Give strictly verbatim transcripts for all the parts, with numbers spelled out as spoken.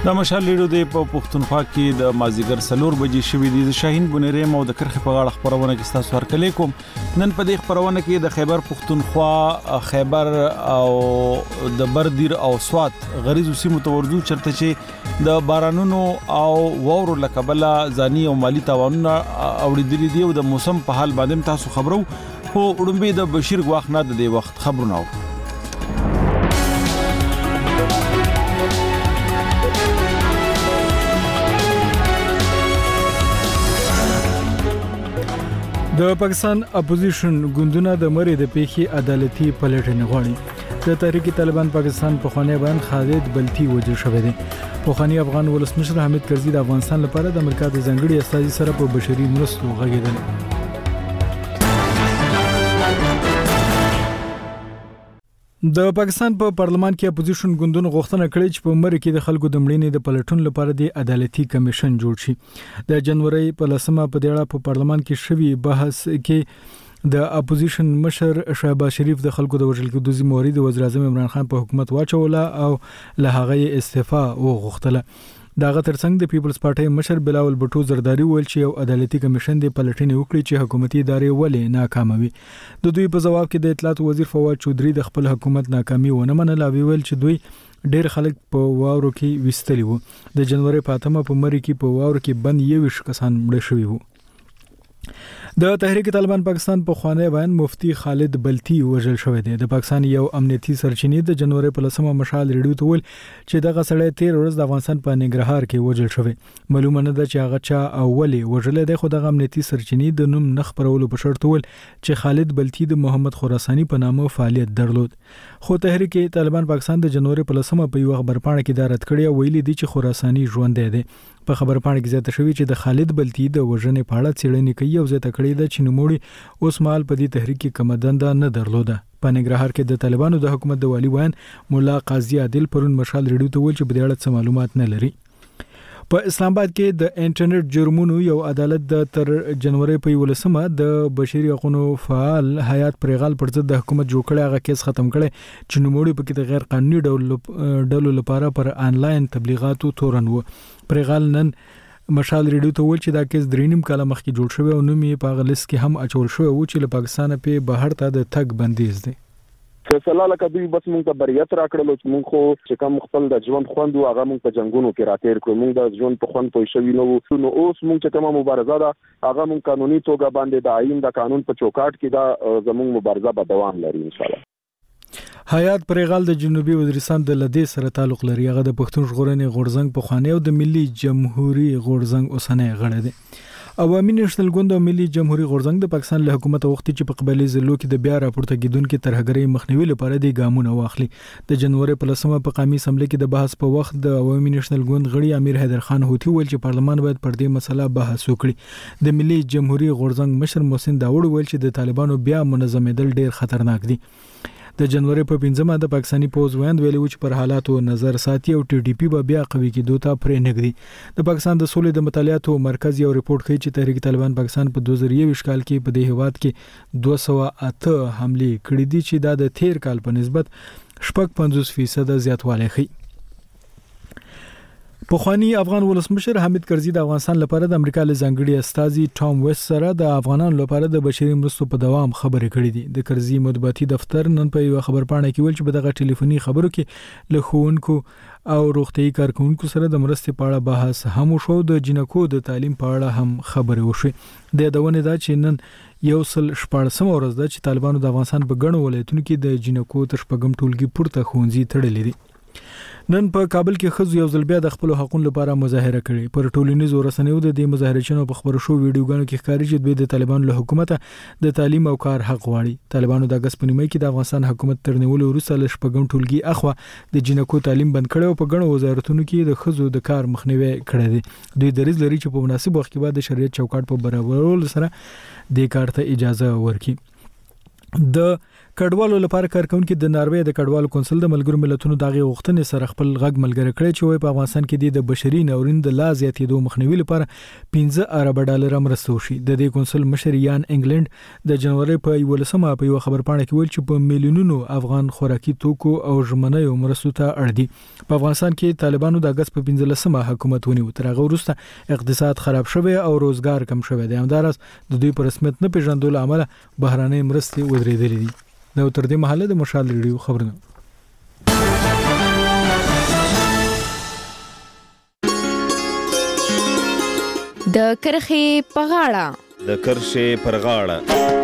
د مشال لیډو د پښتونخوا کې د مازیګر سلور بجې شوې دي. شاهین بنيري مو د کرخ په غاړه خبرونه کې تاسو ورکړل کوم. نن په دې خبرونه کې د خیبر پښتونخوا، خیبر او د بردیر او سوات غریزو سیمو تورجو چرته چې د بارانونو او وورو لکبله ځاني او مالی تاوانونه اوریدلي دي او د موسم په حال باندې تاسو خبرو. خو وړاندې د بشیر غواخ نه د دې وخت خبرونه د پاکستان اپوزیشن ګوندونه د مری د پیخي عدالتي پلټنې غواړي. د تحریک طالبان پاکستان په خانه باندې خالد بلتی وجل شوی دی. پوخانی افغان ولسمشر حامد کرزي د افغانستان لپاره د امریکا د ځنګړي استازي سره په بشري مرستو غږیدل. د پاکستان په پارلمان کې اپوزیشن ګوندونو غوښتنه کړې چې په مری کې د خلکو د مړینې د پلټون لپاره د عدالتي کمیشن جوړ شي. د جنوري په لسمه په دېړه په پارلمان کې شوی بحث کې د اپوزیشن مشر شهباز شریف د خلکو د وژل کېدو ذمہواری د وزیر اعظم عمران خان په حکومت واچوله او له هغه استعفا وغوښتله. داغه ترڅنګ د پیپلز پارټي مشر بلاول بټو زرداری ویل چې یو عدالتي کمیشن د پلټنې وکړي چې حکومتي ادارې ولې ناکاموي. د دوی په جواب کې د اطلاعات وزیر فواد چودري د خپل حکومت ناکامي ونه منله او ویل چې دوی ډېر خلک په واورو کې وستلي وو. د جنوري په اتمه په مری کې په واورو کې بند یوش کسان مړ شوي وو. د تحریک طالبان پاکستان په خوانه باندې مفتی خالد بلتی وژل شوی دی. د پاکستان یو امنیتي سرچینې د جنوري په لسمه مشال ریډیو ته ول چې دغه سړی تیر ورځ د افغانستان په ننګرهار کې وژل شوی. معلومه نه ده چې هغه چا اولی وژل دی، خو دغه امنیتي سرچینې د نوم نخ پرولو په شرط ول چې خالد بلتی د محمد خراساني په نامه فعالیت درلود. خو تحریک طالبان پاکستان د جنوري په لسمه په یو خبرپاڼه کې دا رد کړی، ویلي دی چې خراساني ژوند دی. په خبرپاڼه کې زیاته شوی چې د خالد بلتی د وژنې په اړه څېړنې کوي او زیاته کړې ده چې نوموړي اوس مهال په دې تحریک کې کومه دنده نه درلوده. په ننګرهار کې د طالبانو د حکومت د والی ویان مولا قاضي عادل پرون مشال ریډیو ته ویل چې په دې اړه څه معلومات نه لري. په اسلام آباد کې د انټرنیټ جرمونو یو عدالت د تر جنوري په ولسمه د بشري حقوقو فعال حیات پرغال پر ضد د حکومت جوړ کړی هغه کیس ختم کړي چې نوموړي په کې د غیر قانوني ډول ډلو لپاره پر آنلاین تبلیغاتو تورن وو. پرغال نن مشال ریډیو ته ویل چې دا کیس درې نیم کاله مخکې جوړ شوی او نوم یې په غلیس کې هم اچول شوی و چې له پاکستان په بهر ته د تګ بندیز دی. فیصله لکه دوی بس مونږ ته بریت راکړلو چې مونږ خو چې کوم خپل د ژوند خوند او هغه مونږ په جنگونو کې راتیر کړو، مونږ د ژوند په خوند پوه شوي نو نو اوس مونږ چې کومه مبارزه ده هغه مونږ قانوني توګه باندې د آئین د قانون په چوکاټ کې دا زموږ مبارزه به دوام لري ان شاء الله. حیات پرغال د جنوبي وزیرستان د لدې سره تعلق لري. هغه د پښتون ژغورنې غورزنګ په خوانې او د ملي جمهوریت غورزنګ اوسنۍ غړی دی. عوامي نېشنل ګوند او ملي جمهوریت غورزنګ د پاکستان له حکومت وخت چې په قبایلی ضلعو کې د بیا راپورته کېدونکو ترهګرۍ مخنیوي لپاره د ګامونه واخلي. د جنوري په لسمه په قومي اسمبلی کې د بحث په وخت د عوامي نېشنل ګوند غړي امیر حیدر خان هوتي ویل چې پارلمان باید پر دې مسله بحث وکړي. د ملي جمهوریت غورزنګ مشر محسن داوود ویل چې د طالبانو بیا منظمېدل ډېر خطرناک دي. د جنوري په پنځمه د پاکستاني پوز ویاند ویلي و چې پر حالاتو نظر ساتي او ټي ډي پی به بیا قوي کېدو ته پرې نږدي. د پاکستان د سولې د مطالعاتو مرکز یو ریپورت کوي چې تحریک طالبان پاکستان په دوه زره یوویشت کال کې په دې هیواد کې دوه سوه اته حملې کړې دي چې دا د تیر کال په نسبت شپږ پنځوس فیصد زیاتوالی ښيي. پخوانی افغان ولسمشر حامد کرزي د افغانستان لپاره د امریکا له ځانګړي استازي ټام ویست سره د افغانانو لپاره د بشري مرستو په دوام خبرې کړې دي. د کرزي مطبوعاتي دفتر نن په یو خبرپاڼه کې ویل چې په دغه ټلیفوني خبرو کې له ښوونکو او روغتيایي کارکونکو سره د مرستې په اړه بحث هم وشو. د جنکو د تعلیم په اړه هم خبرې وشوې. د یادونه ده چې نن یو سل شپاړسمه ورځ ده چې طالبانو د افغانستان په ګڼو ولایتونو کې د جنکو تر شپږم ټولګي پورته ښوونځي تړلي دي. نن په کابل کې ښځو یو ځل بیا د خپل حقوقو لپاره مظاهره کړې. پر ټولنیزو رسنیو د دې مظاهرچیانو په خبرو شو ویډیوګانو کې ښکاري چې دوی د طالبانو له حکومت د تعلیم او کار حق غواړي. طالبانو د اگست په نیمه کې د افغانستان حکومت تر نیولو وروسته له شپږم ټولګي اخوا د جنکو تعلیم بند کړی او په ګڼو وزارتونو کې د ښځو د کار مخنیوي کړی دی. دوی دریځ لري چې په مناسب وخت کې به د شریعت چوکاټ په برابرولو سره د کار ته اجازه ورکړي. د کډوالو لپاره کارکونکو د ناروې د کډوالو کونسل د ملګرو ملتونو دغه غوښتنې سره خپل غږ ملګری کړی چې په افغانستان کې د بشري ناورین د لا زیاتېدو مخنیوي لپاره پنځه ارب ډالر مرسته وشي. د دې کونسل مشر یان انګلند د جنوري په یولسمه په یو خبرپاڼه کې ویل چې په میلیونونو افغان خوراکي توکو او ژمنیو مرستو ته اړ دي. په افغانستان کې طالبانو د اگست په پنځلسمه حکومت ونیو. تر هغه وروسته اقتصاد خراب شوی او روزګار کم شوی دی. همدارس د دوی په رسمیت نه پیژندلو عمله بهرانه مرستې ودرېدلې دي. دا تر دې مهاله د مشال ریډیو خبرونه. د کرخې په غاړه د کرښې پر غاړه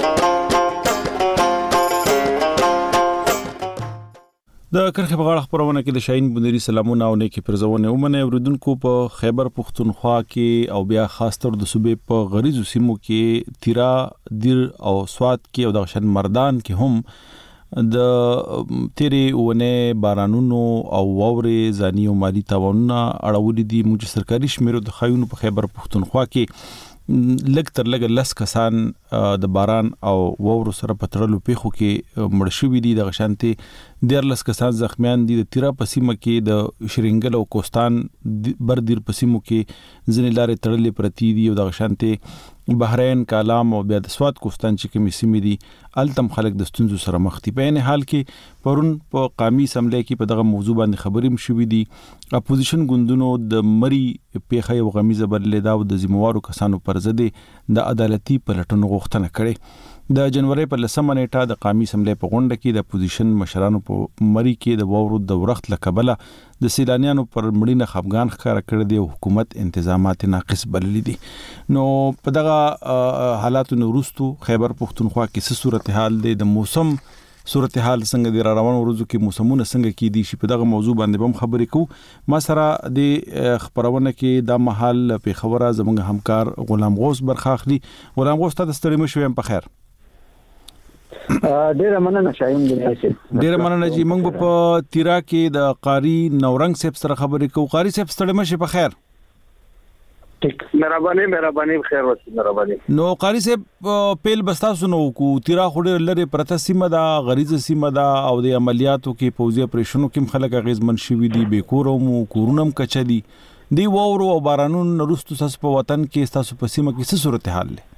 د کرخې په غاړه خبرونه کې د شاهین بنيري سلامونه او نیکی پرزونه ومنه اوریدونکو په خیبر پختونخوا کې او بیا خاص تر د صوبې په غریزو سیمو کې تیرا دیر او سواد کې او د شن مردان کې هم د تیری ونه بارانونو او ووري ځاني او مالی تاوانونه اړولې دي. موږ سرکاري شمیرو د خایونو په خیبر پختونخوا کې لګ تر لګ لس کسان د باران او وورو سره پترلو پیخو کې مړ شوي دي. د غشانتي ډیر لس کسان زخمیان دي. د تیرا پسیمه کې د شرینګل او کوستان بر دیر پسیمو کې ځنې لارې تړلې پرتی دي. او د غشانتي بحرین کالام او بیا د سواد کوستان چې کومې سیمې دي التم خلک د ستونزو سره مخ دي. په نه حال کې پرون په قومي اسمبلی کې په دغه موضوع باندې خبرې مشوي دي. اپوزیشن ګوندونو د مری پیخه او غمیزه بدلې دا د ذمہوارو کسانو پر ضد د عدالتي پلټنو غوښتنه کړې. د جنوري په لسمه نیټه د قومي اسمبلی په غونډه کې د اپوزیشن مشرانو په مری کې د وورو د ورخت لکبله د سیلانیانو پر مړینه خفغان ښکار کړی دی او حکومت انتظامات ناقص بللې دي. نو په دغه حالاتو وروسته خیبر پختونخوا کې څه صورتحال دی، د موسم صورتحال څنګه دی، را روانو ورځو کې موسمونه څنګه کې دي شي، په دغه موضوع باندې هم خبرې کوو. ما سره د خبرونه کې د محل په خبره زموږ همکار غلام غوث برخاخلي. غلام غوث ته د ستړي مشو هم په خیر. ډیره مننه شاهین دې. ډیره مننه جی. موږ په تیرا کې د قاری نورنګ صاحب سره خبرې کوو. قاری صاحب ستړي مشو په خیر. ټیک مهرباني مهرباني خیر وسی مهرباني. نو قاری صاحب پیل بستاسو نو کو تیرا خوري لری پرته سیمه دا غریزه سیمه دا او د عملیاتو کې پوزي اپریشنو کې خلک غیزمن شوي دي، بیکوروم کورونم کچ دي دی وورو او بارانون نرستو سس په وطن کې تاسو په سیمه کې څه صورتحال لري؟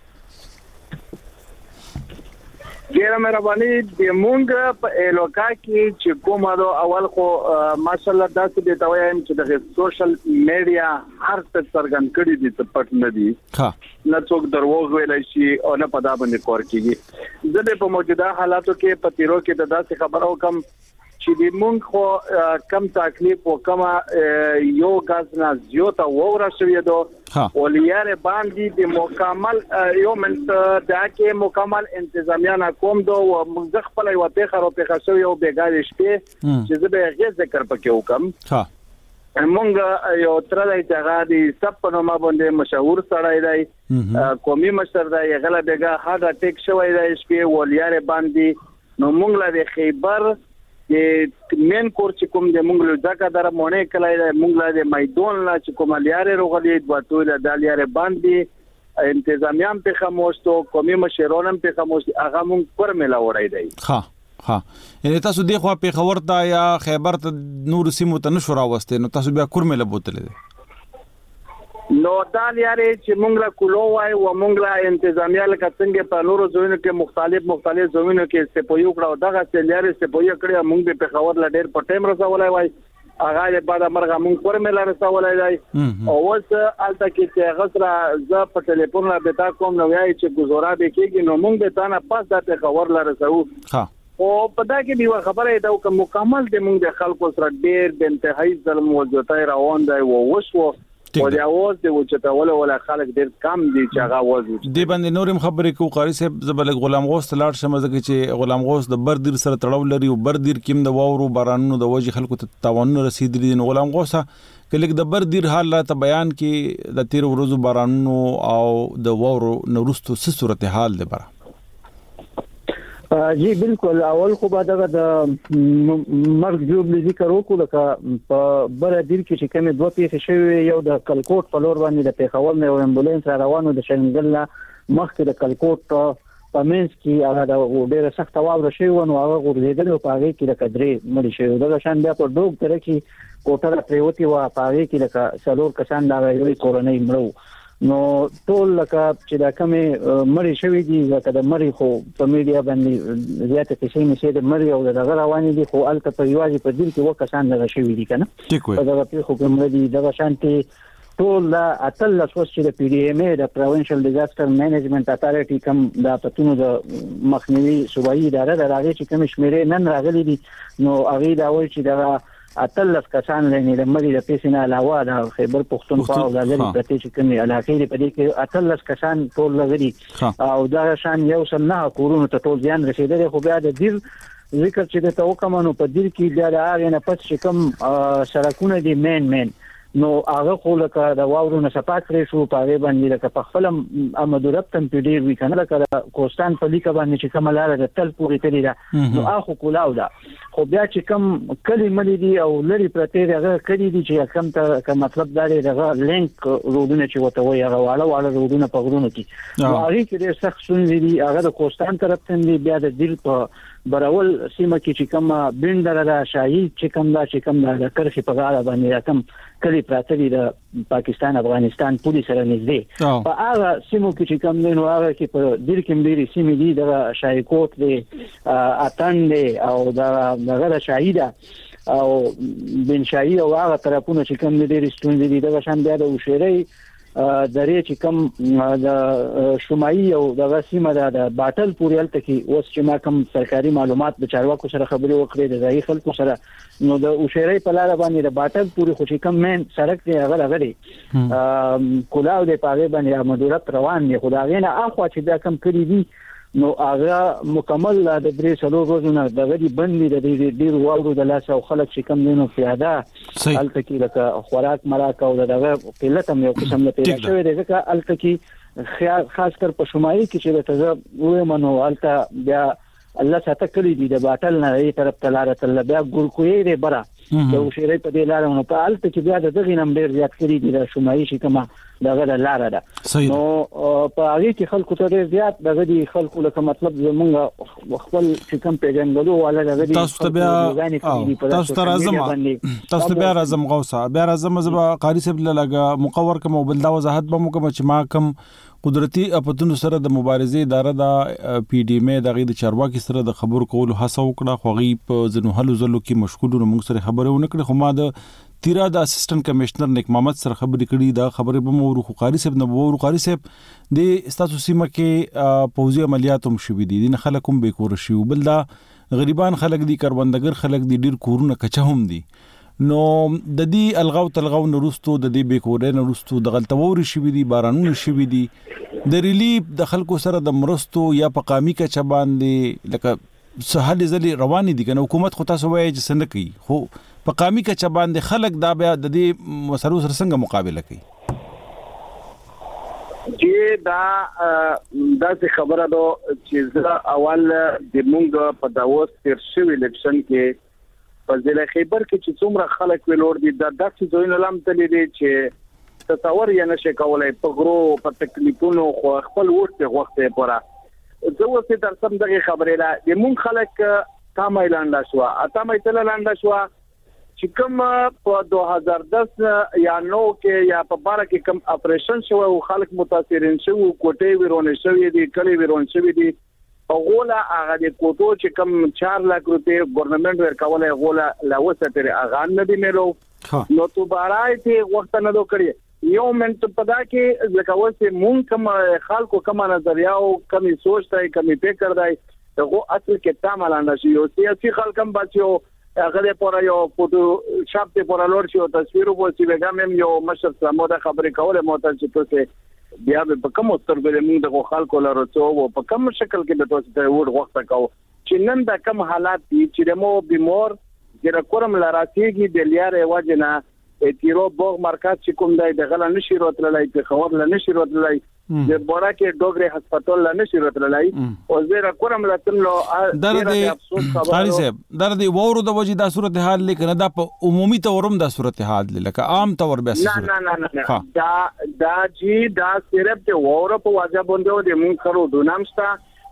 ډیره مهرباني. د مونږ په الوکا کې چې کومه دو اول خو ماشاءالله داسې دی ته وایم چې د سوشل میډیا هر څه څرګند کړي دي ته پټ نه دي. ها نه څوک دروغ ویلای شي او نه پدا باندې کور کیږي. زه په موجوده حالاتو کې په تیرو کې د داسې خبرو کم چې د مونږ خو کم تکلیف او کم یو غاز نه زیاته وره شوې دو ولیاره باندې د مکمل یو منت دا کې مکمل انتظامیه کوم دو او موږ خپل یو ته خرو په خاصو یو بیګال شته چې زه به غیر ذکر پکې وکم. ها مونږ یو تر دای ته غادي سب په نوم باندې مشهور سړی دی، قومي مشر دی، غلا بیګا هارت اٹیک شوی دی شپې ولیاره باندې. نو مونږ له خیبر د مین کور چې کوم د مونږ له ځکه در مونږه کله د مونږ له میدان لا چې کوم لیاره روغلي د وټول د لیاره باندې انتظامیان په خاموش تو قومي مشرانم په خاموش هغه مونږ پر ملا وړای دی. ها ها یعنی تاسو دی خو په خبر ته یا خیبر ته نور سیمو ته نشو راوسته نو تاسو بیا کور ملا بوتل دي. نو دا لیاره چې مونږ لا کولو وای او مونږ لا انتظامیه لکه څنګه په نورو ځایونو کې مختلف مختلف ځایونو کې سپویو کړو دغه لیاره سپویو کړی مونږ په خبر لا ډېر په ټیم رسولای وای هغه بعد مرغه مونږ پر مل رسولای دی او اوس الته کې چې غسرہ ز په ټلیفون لا بتا کوم نو یای چې گزارا به کېږي نو مونږ به تانه پاس د خبر لا رسو. ها او په دا کې دی خبره دا کوم مکمل د مونږ د خلکو سره ډېر د انتهایی ظلم وجوتای روان دی او وشو او د اواز د وچتاول ولا خلک ډېر کم دي چې هغه اواز دی باندې نورم خبرې کو. قاری صاحب زبل غلام غوث لاړ شمه ځکه چې غلام غوث د بردیر سره تړاو لري او بردیر کیم د وورو بارانونو د وجه خلکو ته تاوان رسیدلی. نو غلام غوث کله د بردیر حال ته بیان کې د تیر ورځو بارانونو او د وورو نورستو څه صورتحال دی بره؟ جی بالکل. اول خو بعد د مرګ جوړ ذکر وکړو لکه په بل دیر کې چې کومه دوه پیښې شوې، یو د کلکوټ په لور باندې د پیښور نه امبولانس روانو د شنګل مخکې د کلکوټ پمنس کې هغه د ډېر سخت واوره شوی و نو هغه غورځیدل او پاره کې د کډرې مړي شوی دغه شان بیا په ډوب تر کې کوټه پریوتی و پاره کې د سلور کسان دا ویلي کورنۍ مړو نو ټول لکه چې دا کمې مړي شوی دي ځکه د مړي خو په میډیا باندې زیاته کیسې مې د مړي او دغه روانې دي خو الته په یوازې په دل کې و کسان دغه شوی دي کنه په دغه په خو کوم دي دغه شانتي ټول اتل لاسوس چې د پی ډی ایم ای د پروینشل ډیزاستر مینجمنت اتارټي کوم د پتونو د مخنیوي صوبایي اداره د راغلي چې کوم شمیرې نن راغلي دي نو هغه دا وایي چې دغه اتلس کسان لنی د مری د پیسې نه علاوه د خیبر پختونخوا او د لری پرتی چې کومي علاقې په دې کې اتلس کسان ټول لري او دا شان یو سم نه کورونو ته ټول ځان رسیدل خو بیا د دیر ذکر چې د توکمانو په دیر کې بیا د هغه نه پس چې کوم سړکونه دي مین مین نو هغه خو لکه د واورو نه صفات کړی شو په هغه باندې لکه په خپل امدورب تم پیډیر وی کنه لکه کوستان په لیکه باندې چې کوم لار د تل پورې تللی دا نو اخو کولاو دا خو بیا چې کوم کلمې دي او لري پرته هغه کړي دي چې کوم ته کوم مطلب دا دی دغه لینک رودونه چې وته وي هغه واړه واړه رودونه په غرونو کې نو هغه کې ډېر سخت شونې دي هغه د کوستان طرف ته دي بیا د دل په براول سیمه کې چې کوم بندر را شاهي چې کوم دا چې کوم د کرخي په غاړه باندې کوم کلی پراته دي د پاکستان افغانستان پولیس سره نږدې په هغه سیمو کې چې کوم نو هغه کې په دیر کې ډېری سیمې دي د شاهي کوټ دی اتن دی او د هغه شاهیدا او بن شاهي او هغه طرفونه چې کوم ډېری ستونزې دي د شان بیا د وشيري درې چې کوم د شمایي او د سیمه د باټل پورې الته کې اوس چې ما کوم سرکاري معلومات د چارواکو سره خبرې وکړې د ځای خلکو سره نو د وشيري په لار باندې د باټل پورې خو چې کوم مین سړک دی هغه هغه کولاو د پاره باندې امدورت روان دی خدای نه اخوا چې دا کم کړی دي نو هغه مکمل د درې سلو روزونه د غدي بندي د ډیر واورو د لاس او خلک چې کم دینو پیاده الته کې لکه خوراک مراک او دغه قلت هم یو قسم له پیدا شوی دی ځکه الته کې خاص کر په شمالي کې چې د تزه وې منو الته بیا الله ساته کړی دی د باټل نه ای طرف تلاره تل بیا ګورکوې دی برا د وشيري په دې لار نو په الته کې بیا د دغه نم ډیر زیات کړی دی د شمالي چې کما دغه لار ده نو په هغه کې خلکو ته ډیر زیات دغه دي خلکو لکه مطلب زمونږ خپل چې کم پیژنګلو ولا دغه دي تاسو ته بیا تاسو ته راځم تاسو ته بیا راځم غوسه بیا راځم زما قاری صاحب لګه مقور کوم بل دا وضاحت به مو کوم چې ما کوم قدرتي اپتون سره د مبارزې اداره د پی ډی ایم د غي د چارواکي سره د خبر کولو هڅه وکړه خو غي په زنو حل زلو کې مشغول نو موږ سره خبره ونکړه خو ما د تیرا د اسسټنټ کمشنر نیک محمد سره خبرې کړې دا خبره به مو ورو قاری صاحب نه ورو قاری صاحب د استاتو سیمه کې پوزي عملیات هم شوې دي د خلکو به کور شي بل دا غریبان خلک دي کروندګر خلک دي ډیر کورونه کچه هم دي نو د دې الغاو تلغاو نورستو د دې بیکورې نورستو د غلطوري شوې دي بارانونه شوې دي د ریلیف د خلکو سره د مرستو یا په قامي کچه باندې لکه سهال ځلې روان دي کنه حکومت خو تاسو وایي چې څنګه کوي خو په قامي کچه باندې خلک دا بیا د دې مسلو سره څنګه مقابله کوي چې دا دا خبره ده چې اول د مونږ په داوس تیر شوی الیکشن کې په ضلع خیبر کې چې څومره خلک ویلور دي دا داسې ځایونه لام تللی دي چې تصور یې نشي کولای په غرو په تکلیفونو خو خپل وخت وخت پورا زه اوس تر سم دغه خبره لا د مون خلک تامه لاندې شو اتامه تل لاندې شو چې کوم په دوه هزار دس یا نو کې یا په بار کې کوم اپریشن شو او خلک متاثرین شو کوټې ورونه شوې دي کلی ورونه شوې دي غولا هغه د کوټو چې کوم چار لک روپے ګورنمنت ورکولای غولا لاوسه تر هغه نه دی ملو نو تو بارای ته وخت نه دو کړی یو منټ پدا کې ځکه وسه مون کوم خلکو کوم نظریه او کمی سوچ دی کمی فکر دی هغه اصل کې تامل نه شي او سیاسي خلکم بچو هغه په یو فوټو شاپ ته پر لور شي او تصویر وو چې وګم یو مشر سمو د خبرې کوله مو ته چې تاسو بیا به کوم سترګې موږ د خلکو لاره څو په کوم شکل کې د تاسو ته وړ وخت کو چې نن دا کوم حالات دي چې مو بیمار ګره کورم لاراتيږي د لیارې وجنه تیرو بوغ مرکز چې کوم دی د غلا نشي راتللای په خبر ل نشي راتللای د بورا کې ډوګري هسپتال ل نشي راتللای او زه کورم لاتلو درد قاری صاحب درد وورو د وجې د صورت حال لیکنه دا په عمومي تورم د صورت حال لکه عام تور به نه نه نه نه دا دا جی دا صرف د وورو په واجب باندې د مون خرو دونامستا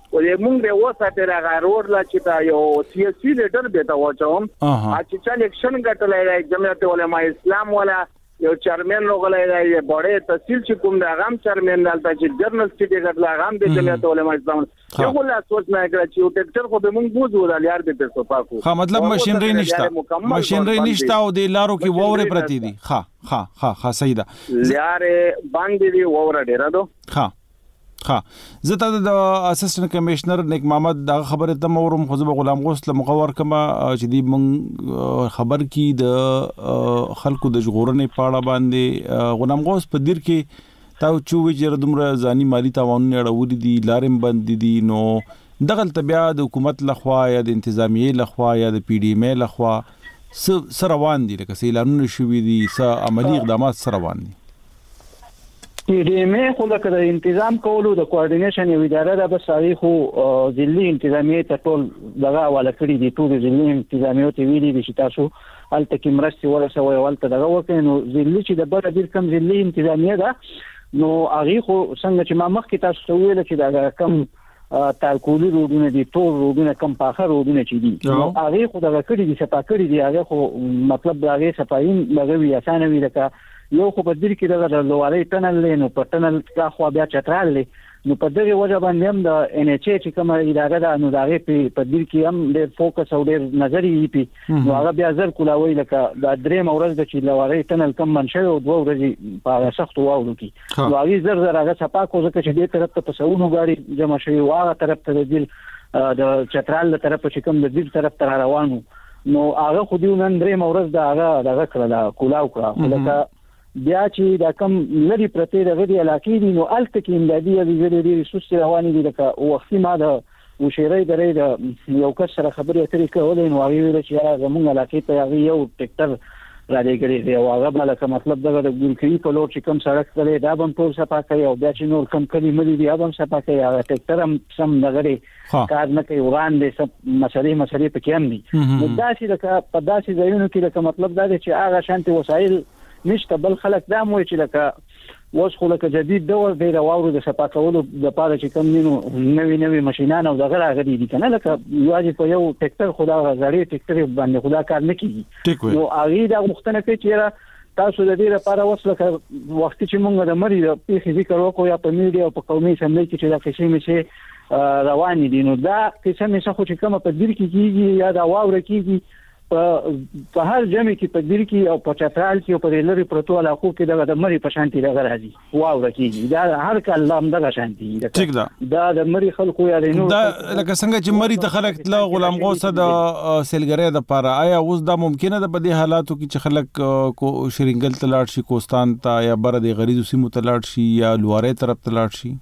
ولې موږ د وساتې راغ روډ لا چې تا یو سیاسي لیډر به تا وچوم چې چې الیکشن ګټلای جمعیت علماء اسلام ولا یو چیرمن لوغلای دی بڑے تحصیل چې کوم د غام چیرمن دلته چې جرنل سټی ګټلا غام د جمعیت علماء اسلام یو لا سوچ نه کړ چې یو ټریکټر خو به موږ بوزو د لیار د پیسو پاکو ها مطلب ماشينري نشته ماشينري نشته او د لارو کې ووره پرتی دي ها ها ها ها صحیح ده لیار باندې دی ووره ډیر ده ها ها زه ته د اسسټنټ کمشنر نیک محمد دا خبره ته مورم خو زه غلام غوث له مقور کما چې دی من خبر کی د خلکو د جغورنې پاړه باندې غلام غوث په دیر کې تا چوي چې دومره ځاني مالی تاوان نه اړولې دي لارم بند دي نو دغه تبع د حکومت لخوا یا د انتظامیه لخوا یا د پی ډی ایم لخوا سره روان دي لکه سیلانونه شوې دي س عملی اقدامات سره روان دي پی ډی ایم خو د تنظیم کولو د کوارډینیشن یو اداره ده بس هغه خو ځلې انتظامیه ته ټول دغه والا کړی دي ټول ځلې انتظامیه ته ویلي دي چې تاسو الته کې مرستي ورسوي ولته دغه وکړي نو ځلې چې د بل ډیر کم ځلې انتظامیه ده نو هغه خو څنګه چې ما مخکې تاسو ویل چې دا کم تارکولي روډونه دي ټول روډونه کم پاخه روډونه چې دي نو هغه خو دغه کړی دي صفا کړی دي هغه خو مطلب هغه صفاین لږ وی اسانه وی لکه یو خو په دې کې د لوړی ټنل نو په ټنل کا خو بیا چترال نو په دغه وجه باندې هم د ان ایچ ای چې کومه اداره ده نو دغه په دې کې هم د فوکس او د نظری پی نو هغه بیا زر کولاوي لکه د درې مورز د چې لوړی ټنل کم منشي او دوه ورځې په سخت واولو کې نو هغه زر زر هغه صفا کو ځکه چې دې طرف ته پسونو غاړي جمع شوی واغه طرف ته د د چترال له طرف چې کوم د دې طرف ته روانو نو هغه خو دې نن درې مورز د هغه دغه کړل کولاو کړه لکه بیا چې دا کم لري پرته د غوډي علاقې دي نو الته کې امدادي او د دې ریسورس رواني دي لکه وختي ما د وشيري درې د یو کس سره خبرې اترې کولې نو هغه ویل چې زموږ علاقې ته هغه یو ټریکټر را لګړي دی او هغه ملک مطلب دغه د ګلکري په لور چې کم سړک کړي دا هم ټول صفا کوي او بیا چې نور کم کلی ملي دی هم صفا کوي هغه ټریکټر هم سم دغه کار نه کوي وړاندې سب مسلې مسلې پکې هم دي نو دا چې د په داسې ځایونو کې لکه مطلب دا دی چې هغه شانتي وسایل نشته بل خلک دا مو چې لکه اوس خو لکه جدید دور دی د واورو د صفا کولو د پاره چې کم نینو نوې نوې ماشينان او دغه راغلي دي کنه لکه یوازې په یو ټریکټر خدا غزړی ټریکټر باندې خدا کار نه کوي نو هغه دا مختنه کوي چې تاسو د دې لپاره وسله وخت چې مونږ د مری د پیخي ذکر وکړو یا په میډیا او په قومي سملې کې چې دا قصې مشه روان دي نو دا قصه مشه خو چې کومه په دیر کې کیږي یا دا واوره کیږي په هر جمع کې په دیر کې او په چترال کې او په لری پروتو علاقو کې دغه د مری په شانتي دغه راځي واوره کیږي دا هر کله هم دغه شانتي ټیک ده دا د مری خلکو یا نو دا لکه څنګه چې مری ته خلک له غلام غوث د سیلګری د پاره آیا اوس دا ممکنه ده په دې حالاتو کې چې خلک کو شرینګل تلاړ شي کوستان ته یا بر د غریزو سیمو تلاړ شي یا لواره طرف تلاړ شي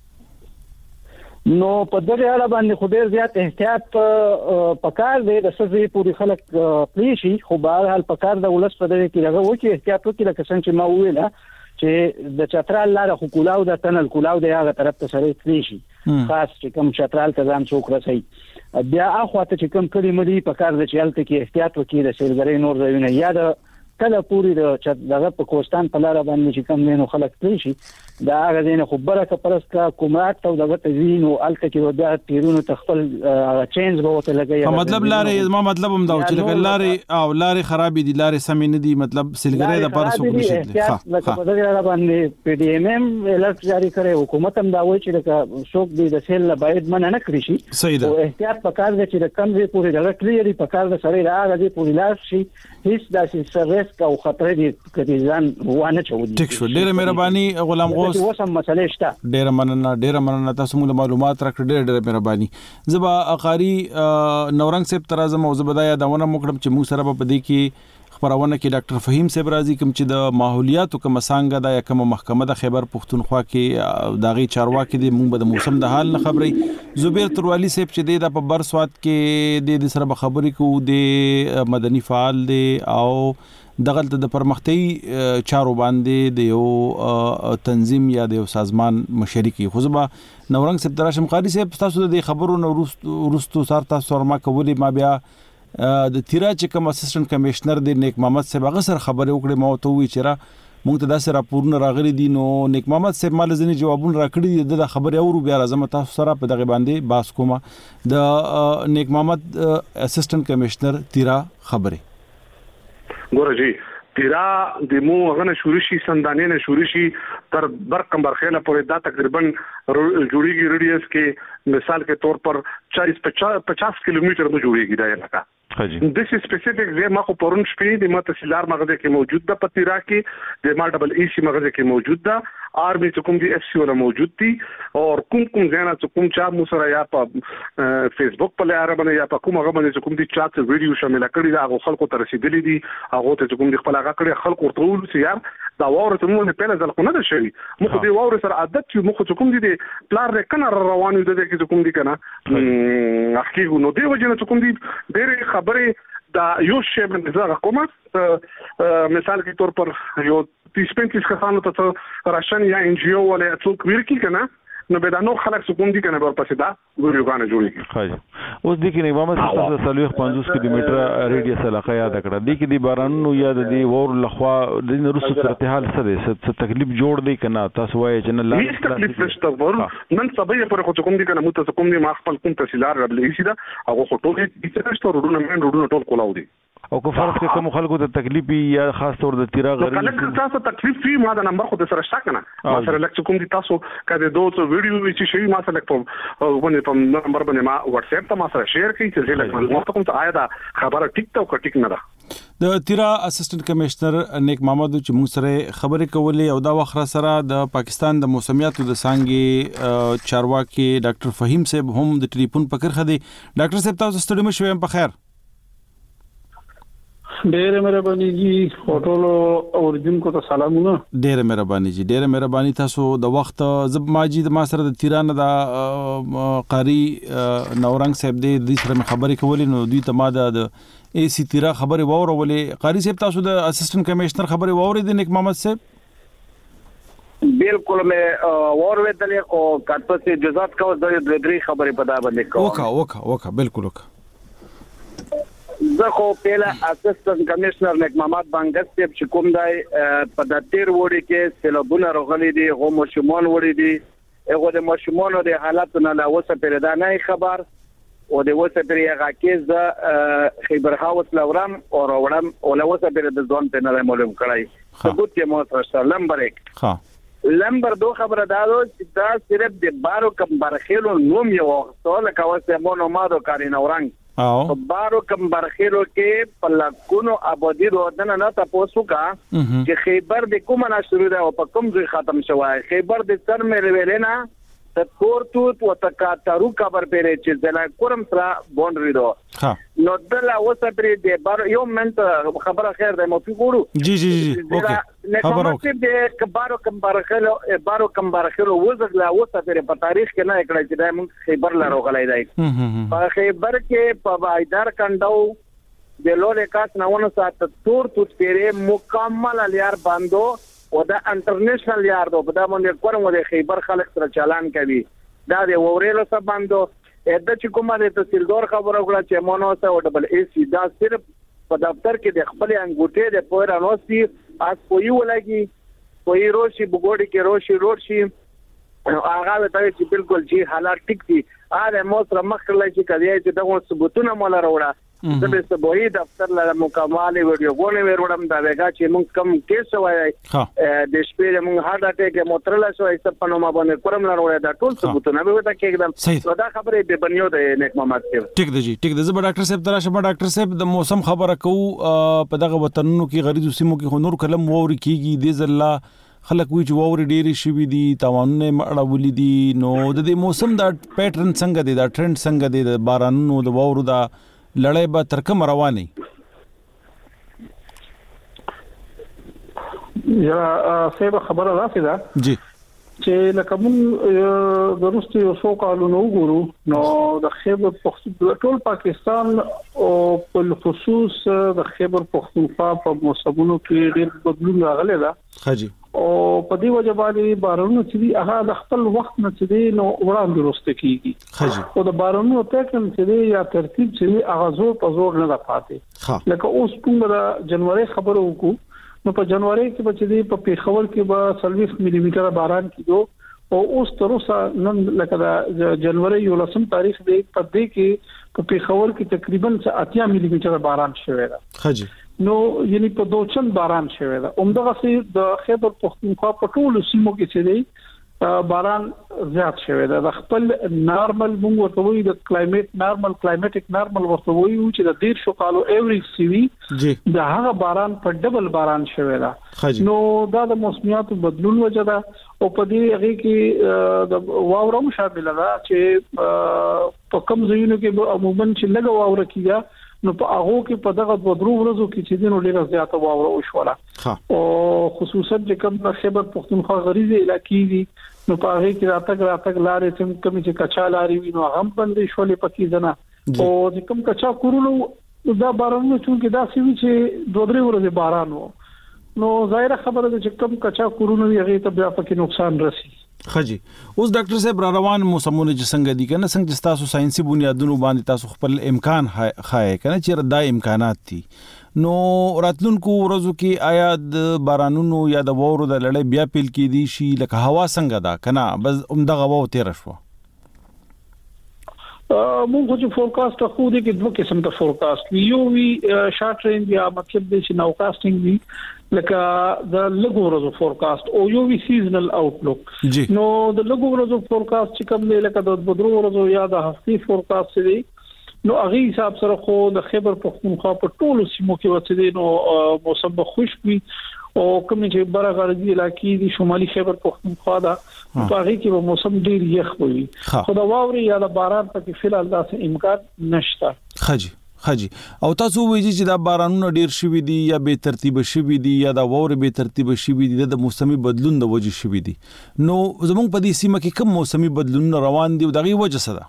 نو په دغه اړه باندې خو ډیر زیات احتیاط پکار دی د سزې پوری خلک پلیشي خو به حال پکار د ولس په دغه کې هغه وکي احتیاط وکړي لکه څنګه چې ما ویل چې د چترال لاره خو کولاو د تنل کولاو د هغه طرف ته سره پلیشي خاص چې کوم چترال ته ځان څوک رسي بیا اخواته چې کوم کلی ملي پکار دی چې الته کې احتیاط وکړي د سیلګری نور ځایونه یا د کله پوری د دغه په کوستان په لار باندې چې کم نه خلک پلیشي دا هغه دینه خو برکه پرسکا کومات او دغه تزین او الکه کې ودا تیرونو تخپل چینج به وته لګي مطلب لارې ما مطلب هم دا چې لارې او لارې خراب دي لارې سمې نه دي مطلب سیلګری د پاره سو نشي لکه په دغه باندې پی ډی ایم ایم الرټ جاری کړي حکومت هم دا وایي چې د شوک دی د سیل باید منع نه کړی شي او احتیاط پکار دی چې د کم دی پوری دغه کلیری پکار د سره راغی دی پوری لار شي هیڅ داسې سرویس او خطر دي کړي ځان وانه چودي ټیک شو ډیره مهرباني غلام غوث اوس هم مسله شته ډیره مننه ډیره مننه تاسو موږ معلومات راکړه ډیره ډیره مهرباني زبا اقاری نورنګ صاحب ترازم او زبدا یادونه مکرم چې موږ سره په دې کې خبرونه کې ډاکټر فهیم صاحب راضي کوم چې د ماحولیات کوم څنګه د کوم محکمه د خیبر پښتونخوا کې داغي چارواکي د موږ د موسم د حال نه خبري زبیر تروالی صاحب چې د په برسوات کې د سره خبري کو د مدني فعال دی او دغه د پرمختي چارو باندې د یو تنظیم یا د یو سازمان مشرکی خو زبا نورنګ صاحب تراشم قاری صاحب تاسو د خبرو نو ورستو سار تاسو ورما کولی ما بیا د تیرا چې کوم اسسټنټ کمشنر د نیک محمد صاحب هغه سره خبرې وکړې مو ته وی چې را مونږ ته داسې راپورونه راغلي دي. نو نیک محمد صاحب مال ځنی جوابونه راکړي دي د خبرې اورو بیا راځم تاسو سره په دغه باندې باس کوم. د نیک محمد اسسټنټ کمشنر تیرا خبره ګوره جی تیرا د مو غنه شورشي سندانې نه شورشي تر برکم برخېله پورې دا تقریبا جوړیږي ریډیوس کې مثال کے طور پر چالیس پچاس کیلومتر مو جوړیږي دا علاقہ. د سی سپیسیفیک زه ما خو پرون شپې د ما تحصیلدار مغزه کې موجود ده پتیرا کې د ما ډبل ای سی مغزه کې موجود ده آرمی کوم دی ایف سی ولا موجود دي او کوم کوم ځای نه کوم چا مو سره یا په فیسبوک په لاره باندې یا په کوم هغه باندې کوم دي چات ویډیو شامل کړي دا هغه خلکو ته رسیدلي دي هغه ته کوم دي خپل هغه کړي خلکو ورته ول چې یار دا واره ته مو نه پله ځل خو نه ده شوی مو خو دی واره سره عادت چې مو خو کوم دي پلار کنه روان دي چې کوم دي کنه اخیږي نو دی وجه کوم دي ډېر خبره دا یو شی باندې زغه کومه مثال کے طور پر یو تیس پینتیس کسانو ته راشن یا ان جی او ولا څوک ورکی کنه نو به دا نو خلک سکون دي کنه ورپسې دا ګوريوګانه جوړي. خاجه اوس د کې نیمه مسله سلوخ پنځوس کیلومتر ریډیس علاقه یاد کړه د کې د بارانونو یاد دی ور لخوا د نورس صورتحال سره څه تکلیف جوړ دی کنه تاسو وایي چې نه لا هیڅ تکلیف نشته ور نن سبا پر خو کوم دي کنه مو ته کوم دي ما خپل کوم تحصیلدار ربل ایسی دا هغه خو ټول هیڅ نشته ورونه من ورونه ټول کولاو دي او کو فرض کې کوم خلکو ته تکلیف یا خاص طور د تیرا غری کله تاسو تکلیف فی ما دا نمبر خو د سره شک نه ما سره لکه کوم دي تاسو کده دوه ویډیو چې شي ما سره په باندې په نمبر باندې ما واتس اپ ته ما سره شیر کړئ چې زه لکه کوم ته آیا دا خبره ټیک ته او ټیک نه ده. د تیرا اسسټنټ کمشنر نیک محمد چې موږ سره خبرې کولې او دا وخت سره د پاکستان د موسمیاتو د سانګي چارواکي ډاکټر فهیم صاحب هم د ټلیفون پکړ خدي. ډاکټر صاحب تاسو ستړي مشوي په خیر. ډېر مهرباني جی هوټل اورجن کو ته سلامونه. ډېر مهرباني جی ډېر مهرباني تاسو د وخت زب ماجي د ما سره د تیران د قاری نورنګ صاحب د دې سره خبرې کولې نو دوی ته ما د ای سی تیرا خبرې وورولې. قاری صاحب تاسو د اسسټنټ کمشنر خبرې وورې د نیک محمد صاحب؟ بالکل مې ورویدلې او کټه سي جزات کو د درې خبرې په دا باندې کو وکا وکا وکا بالکل وکا. زه خو پیله اسسټنټ کمشنر نیک محمد بانګس چې کوم دی په د تیر وړي کې سیلابونه راغلي دي غو مشمون وړي دي هغه د مشمونو د حالاتونو لا اوسه پیدا نه خبر او د اوسه پرې هغه کې ز خیبر هاوس لورم او وړم او له اوسه پرې د ځون ته نه معلوم کړای ثبوت یې مو سره لمبر یک ها لمبر دو خبره دادو چې دا صرف د بارو کم برخېلو نوم یو څول کاوسه مونو مادو کارین اورنګ او بارو کم برخیرو کې پلکونو آبادی رودنه نه تاسو کا چې خیبر د کومه نشرو ده او په کوم ځای ختم شوی خیبر د سر مې ویلینا د کورتوت او تکاترو کبر پرې چې زلا کورم سره بونډري دو نو دلا اوسه پرې د بارو یو منت خبره خیر ده مو فګورو جی جی جی اوکې خبره اوکې د بارو کم برخلو بارو کم برخلو وزغلا اوسه پرې په تاریخ کې نه کړی چې د موږ خیبر لارو غلای دی په خیبر کې په بایدار کندو د لورې کاس نهونه سات تور توت پرې مکمل لیار باندو او دا انټرنیشنل یار دو په دا باندې کوم د خیبر خلک سره چالان کوي دا د وورېلو سره باندو اته چې کومه د تحصیلدار خبره وکړه چې مونږ سره ډبل ای سی دا صرف په دفتر کې د خپل انګوټې د پوره نوستي اس کوی ولګي کوی روشي بګوډي کې روشي روشي هغه ته چې بالکل جی حالات ټیک دي اره مو سره مخکله چې کړی چې دغه ثبوتونه مولا راوړه د به سبوي دفتر له مکمل ویډیو غونې وروړم دا وګا چې مونږ کم کیس وای د شپې مونږ هارت اٹیک موترلا شوې سپنو ما باندې کورم نه وروړه دا ټول ثبوتونه به وتا کېږم دا خبره به بنیو د نیک محمد صاحب. ټیک دی جی ټیک دی. زه به ډاکټر صاحب تراشه به ډاکټر صاحب د موسم خبره کوو په دغه وطنونو کې غریزو سیمو کې نور کلم ووري کیږي د زلا خلک وی چې ووري ډېری شي دي تاوانونه مړه ولې دي نو د دې موسم دا پیټرن څنګه دی دا ټرند څنګه دی د بارانونو د وورو دا لړۍ به تر کوم رواني یا سیبه خبره راځي دا جی چې لکه موږ د روسي یو څو کالونو وګورو نو د خیبر پختونخوا ټول پاکستان او په خصوص د خیبر پختونخوا په موسمونو کې ډېر بدلون راغلی دا خاجي او په دې وجه باندې بارونو چې هغه د خپل وخت نه چې نو وړاندې روسته کیږي خاجي او د بارونو پیټرن چې یا ترتیب چې هغه زور په زور نه پاتې لکه اوس کومه د جنوري خبرو وکړو نو په جنوري کې به چې په پیښور کې به څلوېښت ملي میټر باران کیدو او اوس تر اوسه نن لکه د جنوري یو لسم تاریخ دی په دې کې په پیښور کې تقریبا اتیا ملي میټر باران شوی دی. خجی نو یعنی په دوچن باران شوی دی. عمدغه سي د خیبر پختونخوا په ټولو سیمو کې چې دی باران زیات شوی دی. د خپل نارمل موږ ورته وایو د کلایمیټ نارمل کلایمیټک نارمل ورته وایو چې د ډیر شو کالو ایوریج سی وی د هغه باران په ډبل باران شوی دی. نو دا د موسمیاتو بدلون وجه ده او په دې هغه کې د واورم شامل ده چې په کم ځایونو کې عموما چې لږ واور کیږي نو په هغه کې په دغه دوه ورځو کې چې دینو ډیره زیاته واوره وشوله او خصوصا چې کوم د خیبر پختونخوا غریزه علاقې دي نو په هغه کې راتګ راتګ لارې چې کوم چې کچا لارې وي نو هغه باندې شولې پکې ځنه او چې کوم کچا کورونو دا بارانونه چې دا سوي چې دوه درې ورځې باران وو نو ظاهر خبره ده چې کوم کچا کورونو هغه ته بیا پکې نقصان رسي. خجی اوس ډاکټر صاحب را روان موسمونه چې څنګه دي کنه څنګه چې تاسو ساينسي بنیادونو باندې تاسو خپل امکان خای کنه چې دا امکانات دي نو راتلونکو ورځو کې آیا د بارانونو یا د وورو د لړۍ بیا پیل کې دي شي لکه هوا څنګه ده کنه بس عمدغه وو تیر شو. موږ چې فورکاست خو دې کې دوه قسم د فورکاست یو وی شارټ رینج یا مطلب دې چې نو کاسټینګ وی لکه د لګو ورځو فورکاست او یو وی سیزنل آوټلوک. نو د لګو ورځو فورکاست چې کوم دی لکه د بدرو ورځو یا د هفتې فورکاست دی نو هغه حساب سره خو د خیبر پختونخوا په ټولو سیمو کې وڅ دي نو موسم به خشک وي او کوم چې برغړدي علاقې دي شمالي خیبر پختونخوا دا په هغه کې به موسم ډیر یخ وي خو دا واوري یا د باران په فلال داسې امکان نشته. خجی خجی او تاسو وایي چې دا بارانونه ډیر شوي دي یا به ترتیب شوي دي یا دا وور به ترتیب شوي دي د موسمي بدلون د وجې شوي دي نو زموږ په دې سیمه کې کوم موسمي بدلون روان دي او دغه وجه څه ده؟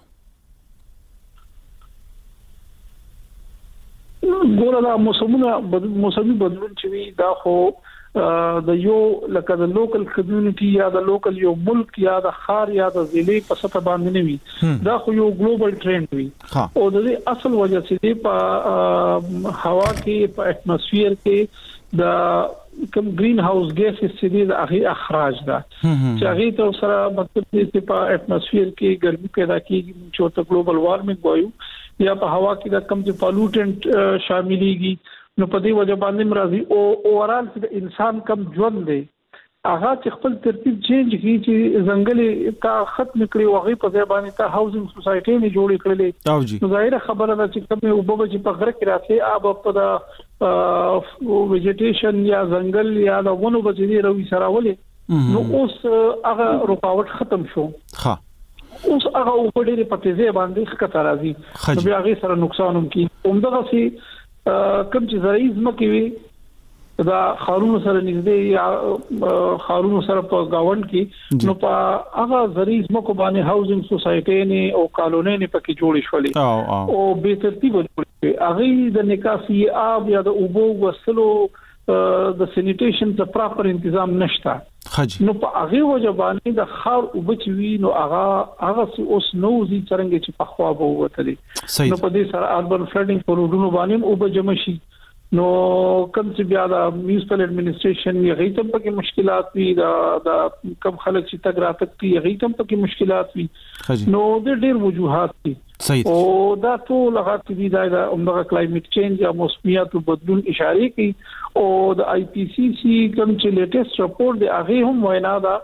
ګوره دا موسمونه موسمي بدلون چې وي دا خو د یو لکه د لوکل کمیونټي یا د لوکل یو ملک یا د خار یا د ضلع په سطح باندې نه وي دا خو یو ګلوبل ټرند وي او د اصل وجه چې په هوا کې په اټماسفیر کې د کوم گرین هاوس ګیسز چې د هغه اخراج ده چې هغه تر سره مطلب چې په اټماسفیر کې ګرمي پیدا کیږي چې ته ګلوبل وارمنګ وایو یا په هوا کې د کم چې پالوټنټ شاملېږي نو په دې وجه باندې مرضی او اورال چې انسان کم ژوند دی هغه چې خپل ترتیب چینج کی چې ځنګلي کا ختم کړی او هغه په ځای باندې تا هاوسنګ سوسایټي نه جوړې کړلې نو ظاهر خبره ده چې کومه وبو چې په غره کې راځي آب په د ویجیټیشن یا ځنګل یا د ونو بچی روي سراولې نو اوس هغه رکاوټ ختم شو. ها اوس هغه په ډېر په تیزه باندې ښکته راځي نو بیا هغه سره نقصان هم کی عمدغه سي کوم چې زرعي ځمکې وي دا خارونو سره نږدې یا خارونو سره په گاوند کې نو په هغه زرعي ځمکو باندې هاوسنګ سوسایټي نه او کالوني نه پکې جوړې شولې او به ترتیب جوړې هغه د نکاسي آب یا د اوبو وسلو د سینیټیشن څخه پراپر تنظیم نشته نو په هغه وجه باندې د خار وبچوي نو هغه هغه اوس نو زی څنګه چې په خوا به وته نو په دې سره اربن فلډینګ په روډونو باندې او به جمع شي نو کوم چې بیا د میونسپل اډمنسټریشن یې غي ته پکې مشکلات وي دا د کم خلک چې تګ راتګ کوي غي ته پکې مشکلات وي نو د ډېر وجوهات دي او دا ټول هغه چې دا د عمره کلایمیټ چینج یا موسمیاتو بدلون اشاره کوي او د آی پی سی سی کوم چې لیټیسټ رپورټ دی هغه هم وینا دا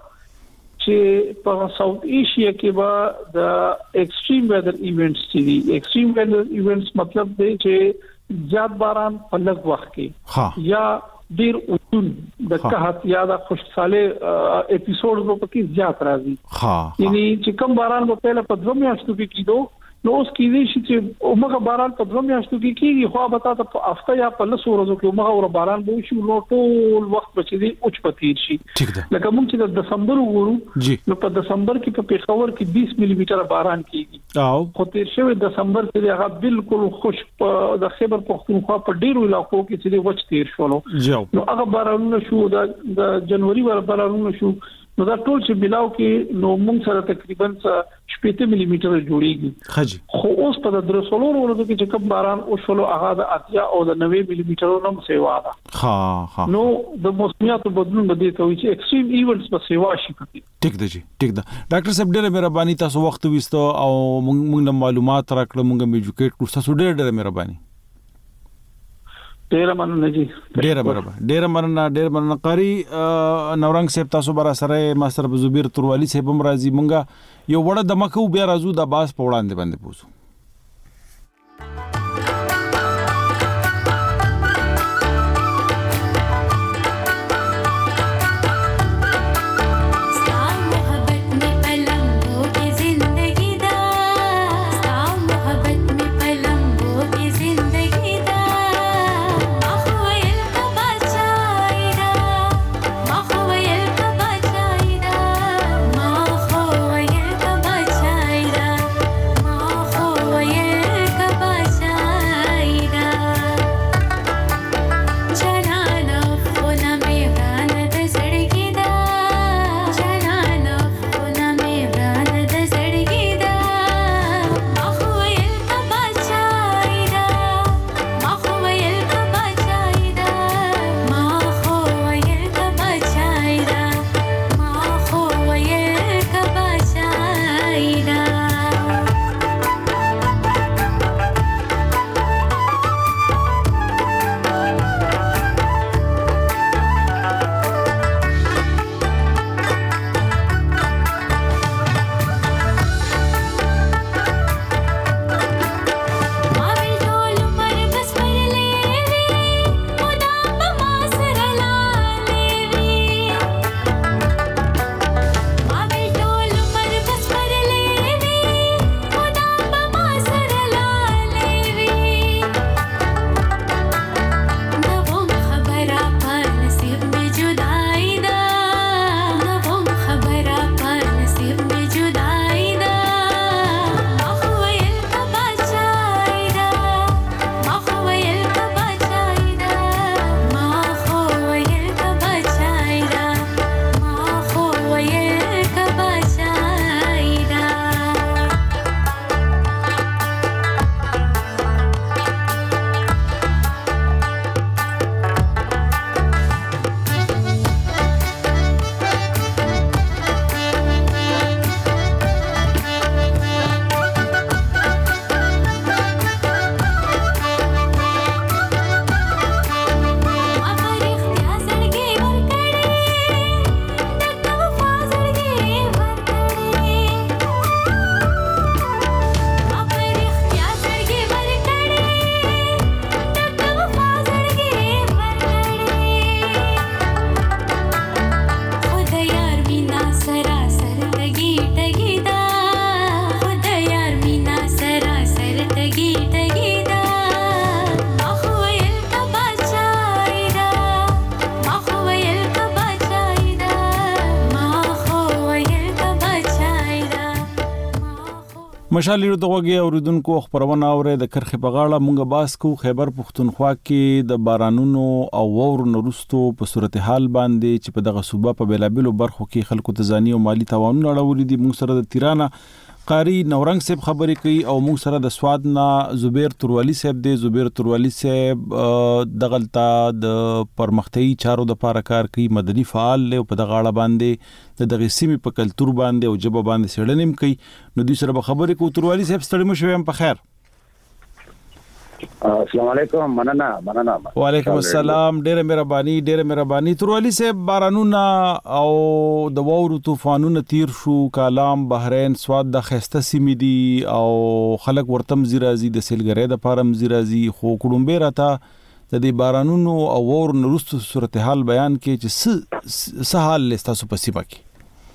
چې په ساوث ایشیا کې به د ایکستریم ویدر ایونټس چې دي ایکستریم ویدر ایونټس مطلب دی چې زیات باران په لږ وخت کې یا ډیر اوتون د قحط یا د خوشحالي اپیسوډز په کې زیات راځي یعنی چې کم باران په پیله په دوه میاشتو کې کیدو نو اوس کې دي چې اومغه باران په دوه میاشتو کې کیږي خو به تاسو په هفته یا په لسو ورځو کې اومغه ور باران به شي نو ټول وخت به چې دي اوچ پتیر شي لکه موږ چې د دسمبر وګورو نو په دسمبر کې په پیښور کې بیس ملي میټر باران کیږي او خو تیر شوی دسمبر کې هغه بالکل خوش د خیبر پختونخوا په ډیرو علاقو کې چې وچ تیر شول نو هغه بارانونه شو د جنوري ور بارانونه شو نو دا ټول چې ملاو کې نو موږ سره تقریبا شپږ ملي میټر جوړیږي خجی خو اوس په درسولو ورته کې چې کوم باران او شلو هغه د اتیا او د نوي ملي میټر نوم سیوا ده ها ها نو د موسمیاتو بدلون بده کوي چې ایکستریم ایونټس په سیوا شي کوي ټیک ده جی ټیک ده ډاکټر صاحب ډېر مهرباني تاسو وخت وستو او موږ معلومات راکړه موږ می ایجوکیټ کړو تاسو ډېر ډېر مهرباني ډیر مننه جی ډیر برابر ډیر مننه ډیر مننه قاری نورنګ صاحب تاسو برا سره ماستر زبیر تروالی صاحب هم راځي مونږه یو وړه د مکو بیا راځو د باس په وړاندې باندې پوسو مشالې د غوږی اوریدونکو خبرونه اوري د کرخه په غاړه مونږه باس کو خیبر پختونخوا کې د بارانونو او وورونو وروستو په صورتحال باندې چې په دغه صوبه په بیلابلو برخو کې خلکو ته ځاني او مالی تاوانونه اړولې دي مونږ سره د تیرانه قاری نورنګ صاحب خبرې کوي او مونږ سره د سواد نه زبیر تروالی صاحب دی زبیر تروالی صاحب دغلطه د پرمختي چارو د پاره کار کوي مدني فعال له په دغه اړه باندې د دغه سیمې په کلچر باندې او جبه باندې سړنیم کوي نو دوی سره خبرې کوي تروالی صاحب ستړي مو شوم په خیر السلام علیکم مننه مننه وعلیکم السلام ډیره مهرباني ډیره مهرباني تروالی صاحب بارانونه او د وورو طوفانونو تیر شو کالام بحرین سواد د خسته سیمې دي او خلک ورتم زیرازي د سیلګری د فارم زیرازي خو کوډمبه راته د دې بارانونو او وور نورستو صورتحال بیان کې چې څه حال لستاسو په سیمه کې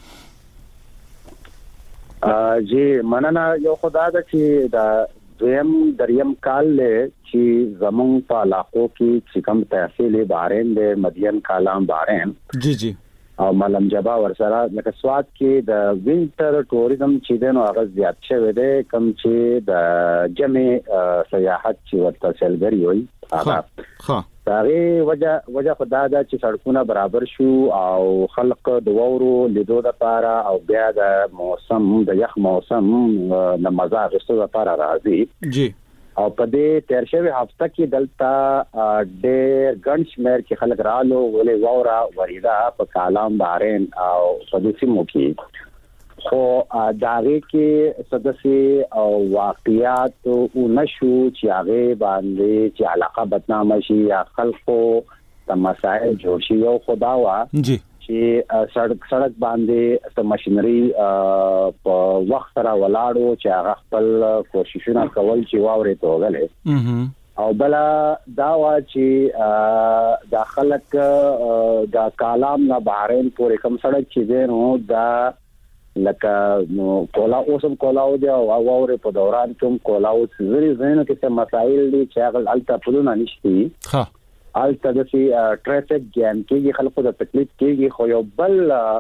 ا جی مننه یو خدای د چې د دویم دریم کال له چې زمون په علاقو کې چې کوم تحصیل بارین د مدین کالام بارین جی جی او ملم جبا ورسره لکه سواد کې د وینټر ټوریزم چې دنو هغه زیات شوی دی کوم چې د جمع سیاحت چې ورته سیلګری وي هغه ها داغه وجه وجه خدای دا چې سړکونه برابر شو او خلق د وورو لیدو لپاره او بیا د موسم د یخ موسم د مزه غوښتلو لپاره راځي جی او په دې تیر شوی هفته کې دلته ډېر ګڼ شمېر کې خلک رالو ولې وورا وریدا په کالام بارین او صدوسی مو کې خو داغه کې سدسي او واقعیات او نشو چې هغه باندې چې علاقه بدنامه شي یا خلکو د مسائل جوړ شي او خداوا جی چې سړک سړک باندې د ماشينري په وخت سره ولاړو چې هغه خپل کوششونه کول چې واوري توغله او بل دا وا چې د خلک د کالام نه بارین پورې کوم سړک چې نو دا لکه نو کولا اوسم کولاو دی او واورې په دوران کوم کولاو زری زینو کې څه مسائل دي چې هغه الته پلونه نشتی ها الته د سی ټریفیک جام کې خلکو د تکلیف کېږي خو یو بل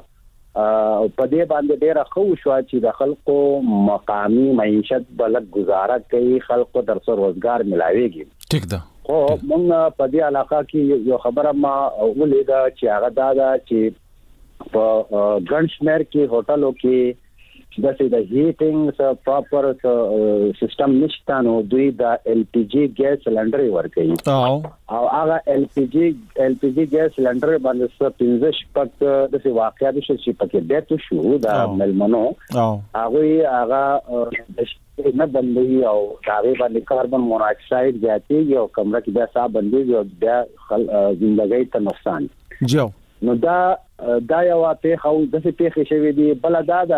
په دې باندې ډېر خو شو چې د خلکو مقامی معیشت بلک گزاره کوي خلکو در څو روزګار ملاويږي ټیک ده خو موږ په دې علاقه کې یو خبره ما ولیدا چې هغه دا دا چې په ګڼ شمېر کې هوټلو کې د سې د هیټینګ س پراپر سیستم نشته نو دوی د ال پی جی ګیس سلندر ورکوي او او هغه ال پی جی ال پی جی ګیس سلندر باندې څه پنځه شپږ د سې واقعیت چې پکې ډېر شو د ملمنو او هغه هغه نه بندي او هغه باندې کاربن مونوکساید زیاتېږي او کمره کې بیا صاحب بندي او بیا ژوندۍ ته نقصان جو نو دا دا یو په خو د څه پیښې شوې دي بل دا دا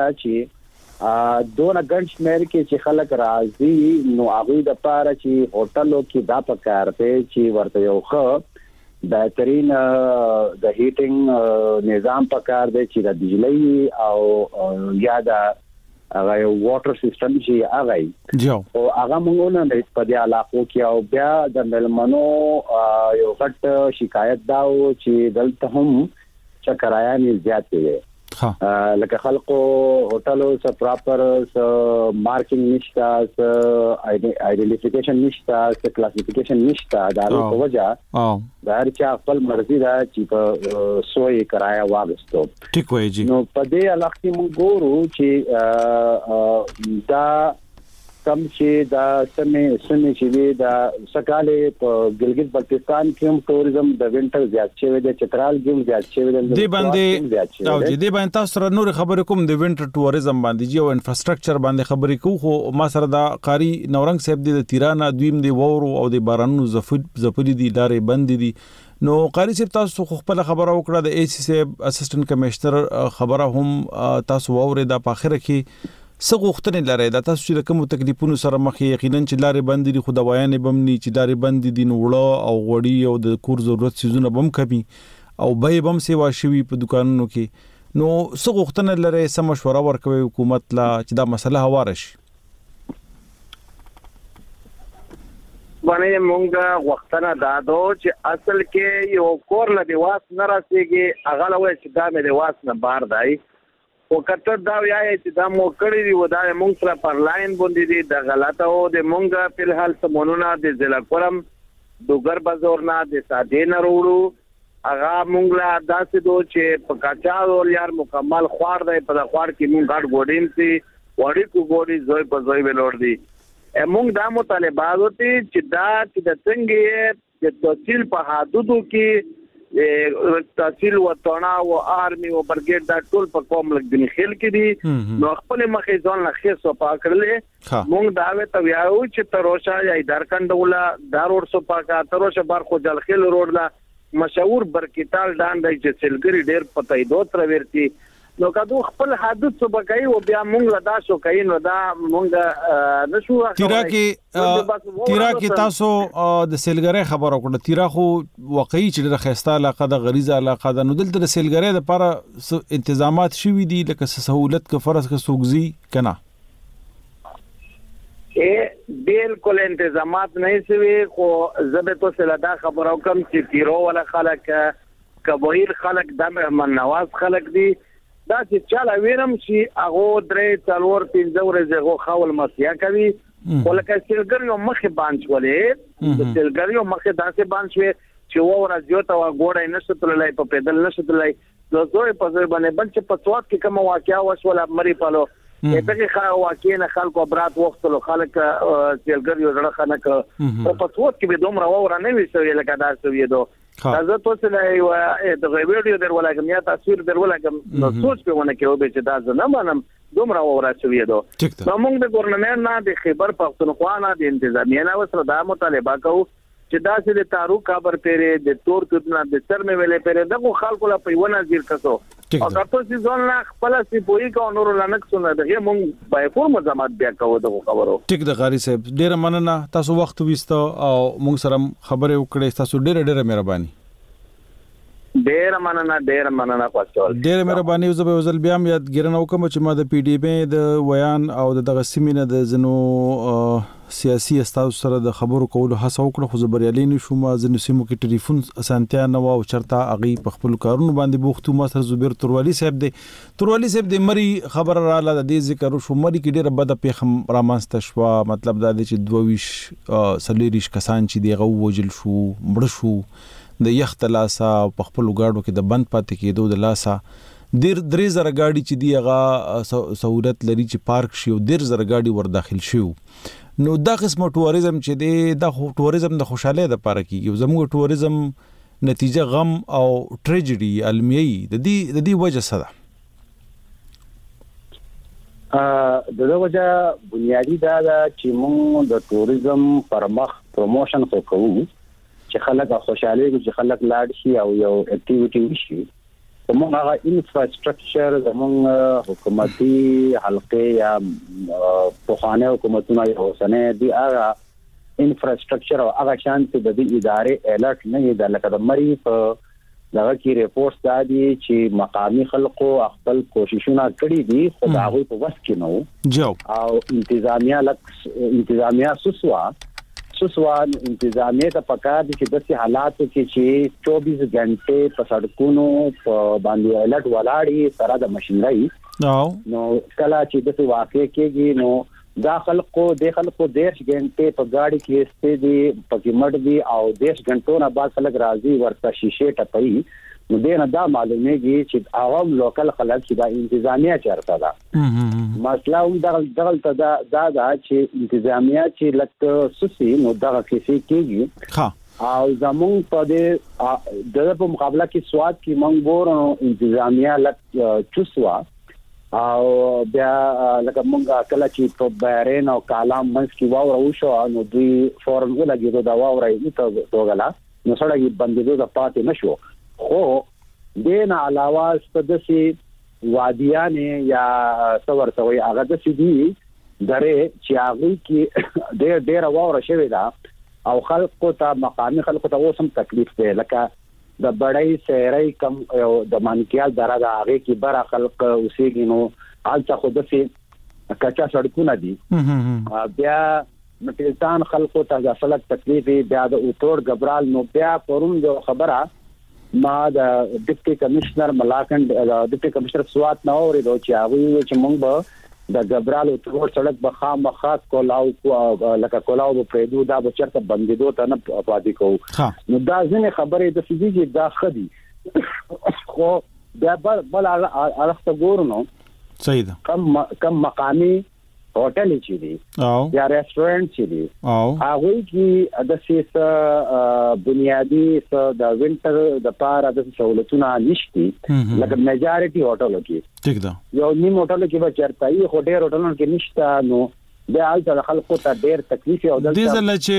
چې دونه ګڼ شمېر کې چې خلک راځي نو هغه د پاره چې هوټلو کې دا پکار دی چې ورته یو ښه بهترین د هیټینګ نظام پکار دی چې د بجلی او یا د هغه واټر سیستم چې هغه جو او هغه موږ نه په دې علاقو کې او بیا د ملمنو یو غټ شکایت دا و چې دلته هم چې کرایا نه زیات دی ها لکه خلکو هوټلو څخه پراپر مارکینګ نشته آیډنټیفیکیشن نشته کلاسیفیکیشن نشته دا په وجه او دا هر چا خپل مرزي دا چې په سوې کرایا واغستو ټیک وای جی نو په دې علاقه کې موږ ګورو چې دا کم چې دا سمې سمې چې دا سکاله په ګلګت بلتستان کې هم ټوریزم د وینټر زیات شوی دی چترال کې هم زیات شوی دی دی باندې او دې باندې تاسو سره نور خبرې کوم د وینټر ټوریزم باندې جی او انفراستراکچر باندې خبرې کوم خو ما سره دا قاری نورنګ صاحب دی د تیرانه دویم دی وورو او د بارانونو زفد زپری دی لارې بند دي نو قاری صاحب تاسو خپل خبره وکړه د ای سی صاحب اسسټنټ کمشنر خبره هم تاسو ووره د اخر کې څه غوښتنې لري دا تاسو چې کوم تکلیفونو سره مخ یقینا چې لارې بند دي خو د وایان بمني چې لارې بند دي نو وړه او غوړی او د کور ضرورت سيزونه بم کبي او به بم سیوا شوی په دکانونو کې نو څه غوښتنې لري سم مشوره ورکوي حکومت لا چې دا مسله هواره شي باندې مونږه وختونه دادو چې اصل کې یو کور له دیواس نه راسيږي هغه لوي چې دا مې دیواس نه بار دی او کته دا وایي چې دا مو کړی دی و دا مونږ سره پر لاین باندې دي د غلطه او د مونږه په حال سمونونه د ضلع کرم دوګر بازار نه د ساده نه وروړو هغه مونږ لا داسې دو چې په کاچا ور یار مکمل خوار دی په خوار کې مونږ غاټ ګوډین سي وړي کو ګوډي زوی په زوی ولور دي مونږ دا مطالبات وتی چې دا چې د څنګه د تحصیل په حدودو کې تحصیل وطنا او آرمي او برګیډ دا ټول په کوم لګ دي خل کې دي نو خپل مخې ځان لخي سو پاکړلې مونږ دا وې ته یاو چې تروشا یا دارکندولا دارور سو پاکا تروشا بار خو جلخیل روډ لا مشهور برکیتال داندای چې سلګری ډیر پتاي دوه تر ورتي نو کدو خپل حدود څه بګای او بیا مونږ لدا شو کین نو دا مونږ نشو تیرا کې تیرا کې تاسو د سیلګری خبر وکړه تیرا خو واقعي چې د خسته علاقه د غریزه علاقه د نو دلته د سیلګری د لپاره تنظیمات شوي دي لکه سہولت ک فرض ک سوګزي کنا اے بالکل انتظامات نه شوي خو زبه تو سلدا خبر او کم چې تیرو ولا خلک کبویر خلک د مهمن نواز خلک دي دا چې چاله وینم چې هغه درې څلور پنځه ورځې غو خول مسیا کوي ولکه سیلګریو مخه باندې ولې د سیلګریو مخه داسې باندې چې وره جوته وا ګوړې نشته تللای په پیدل نشته تللای د زوی په ځای باندې بل چې په سواد کې کوم واقعیا وشول مری پالو دغه خا واقعي نه خلکو برات وختلو خلک تلګر یو ډړه خنک او په سواد کې به دومره وره نه ویسوي لکه دا سوي دو زه تاسو له یو د ویډیو در ولګم یا تصویر در ولګم نو سوچ په ونه کې او به چې دا نه مانم دومره وره سوي دو نو موږ د ګورنمنت نه د خیبر پختونخوا نه د انتظامیه نه وسره دا مطالبه کوو چې دا چې د تارو کابر پیره د تور کتنا د سر مې ویلې پیره دغه خلکو لا په ونه ځیر کسو او تاسو چې ځون نه خپل سی پوي کو نور لنک سونه دغه موږ په فور مزامات بیا کوو دغه خبرو ټیک د غاری صاحب ډیر مننه تاسو وخت وستو او موږ سره خبرې وکړې تاسو ډیر ډیر مهرباني ډیر مننه ډیر مننه پاتول ډیر مهرباني زه به وزل بیا یاد ګرنه وکم چې ما د پی ډی بی د ویان او د دغه سیمینه د زنو سیاسي استاد سره د خبرو کولو هڅه وکړه خو زبريالي نشوم زنو سیمو کې ټلیفون اسانتیا نه و او چرتا اغي په خپل کارونو باندې بوختو ما سره زبیر توروالی صاحب دی توروالی صاحب د مری خبر را لاله د ذکر شو مری کې ډیره بد پیغام رامنست شو مطلب دا دی چې دویش سلیریش کسان چې دی غو وجل شو مړ شو د یخت لاسا په خپل گاډو کې د بند پاتې کېدو د لاسا ډیر درې زره گاډي چې دی هغه سہولت لري چې پارک شي او ډیر زره گاډي ور داخل شي نو دا قسم ټوریزم چې دی دا ټوریزم د خوشاله د پاره کیږي زموږ ټوریزم نتیجه غم او ټریجډي علمي د دې د دې وجه سره ا دغه وجه بنیادی دا چې موږ د ټوریزم پرمخ پروموشن کوو چې خلک خوشاله دي چې خلک لاړ شي او یو اکټیویټي وشي کومه هغه انفراستراکچر زموږ حکومتي حلقې یا په خانه حکومتونه یو سنه دي هغه انفراستراکچر او هغه شانتي د دې ادارې الرټ نه دی لکه د مری په دغه کې ریپورت دا دي چې مقامي خلکو خپل کوششونه کړې دي خو هغه په وس کې نو جو او انتظامیه لک انتظامیه سوسوا سوسوان انتظامیه ته پکار دي چې د حالاتو کې چې چوبیس غنټه په سړکونو په باندې الرټ ولاړی سره د ماشينري نو کله چې د واقع کېږي نو داخل کو داخل کو دیش غنټه په گاډي کې استې دي په مړ دي او دیش غنټو نه بعد خلک راځي ورته شیشه ټپي نو دینه دا معلومیږي چې عوام لوکل خلک چې د انتظامیه چرته ده مسله هم دغه دغه دا دا چې انتظامیه چې لکه سوسي نو دغه کیسې کېږي ها او زمون په دې دغه په مقابله کې سواد کې منګور انتظامیه لک چوسوا او بیا لکه مونږه کله چې په بحرین او کالام منځ کې واو راوشو نو دوی فورن ولګي دا واو راي ته توغلا نو سره یې بندیدو د پاتې نشو خو دین علاوه ستدسي وادیانه یا څور څوي هغه د سيدي درې چې هغه کې ډېر ډېر واور شوی دا او خلکو ته مقامي خلکو ته اوسم تکلیف دی لکه د بړای سیرای کم د مانکیال درا د هغه کې بر خلک اوسېږي نو حالت خو د سي کچا سړکونه دي بیا مټیلتان خلکو ته د فلک تکلیف بیا د اوتور غبرال نو بیا پرون جو خبره ما د ډیپټي کمشنر ملاکنډ د ډیپټي کمشنر سوات نو ورته چې هغه چې مونږ به د غبرال او تور سړک به خامخات کولاو لکه کولاو په پریدو دا به چرته بندیدو ته نه پاتې کوو نو دا ځنه خبره د فزیکي دا خدي خو دا بل بل الخت ګورنو صحیح ده کم کم مقامي هوټل چې دي او یا ریسټورانټ چې دي او هغه کې د سیاسه بنیادی د وینټر د پاره د سہولتونه نشتی لکه میجارټي هوټل کې ټیک ده یو نیم هوټل کې به چرته یو هوټل هوټلونو کې نشته نو د حالت خلکو ته ډېر تکلیف او د دې ځل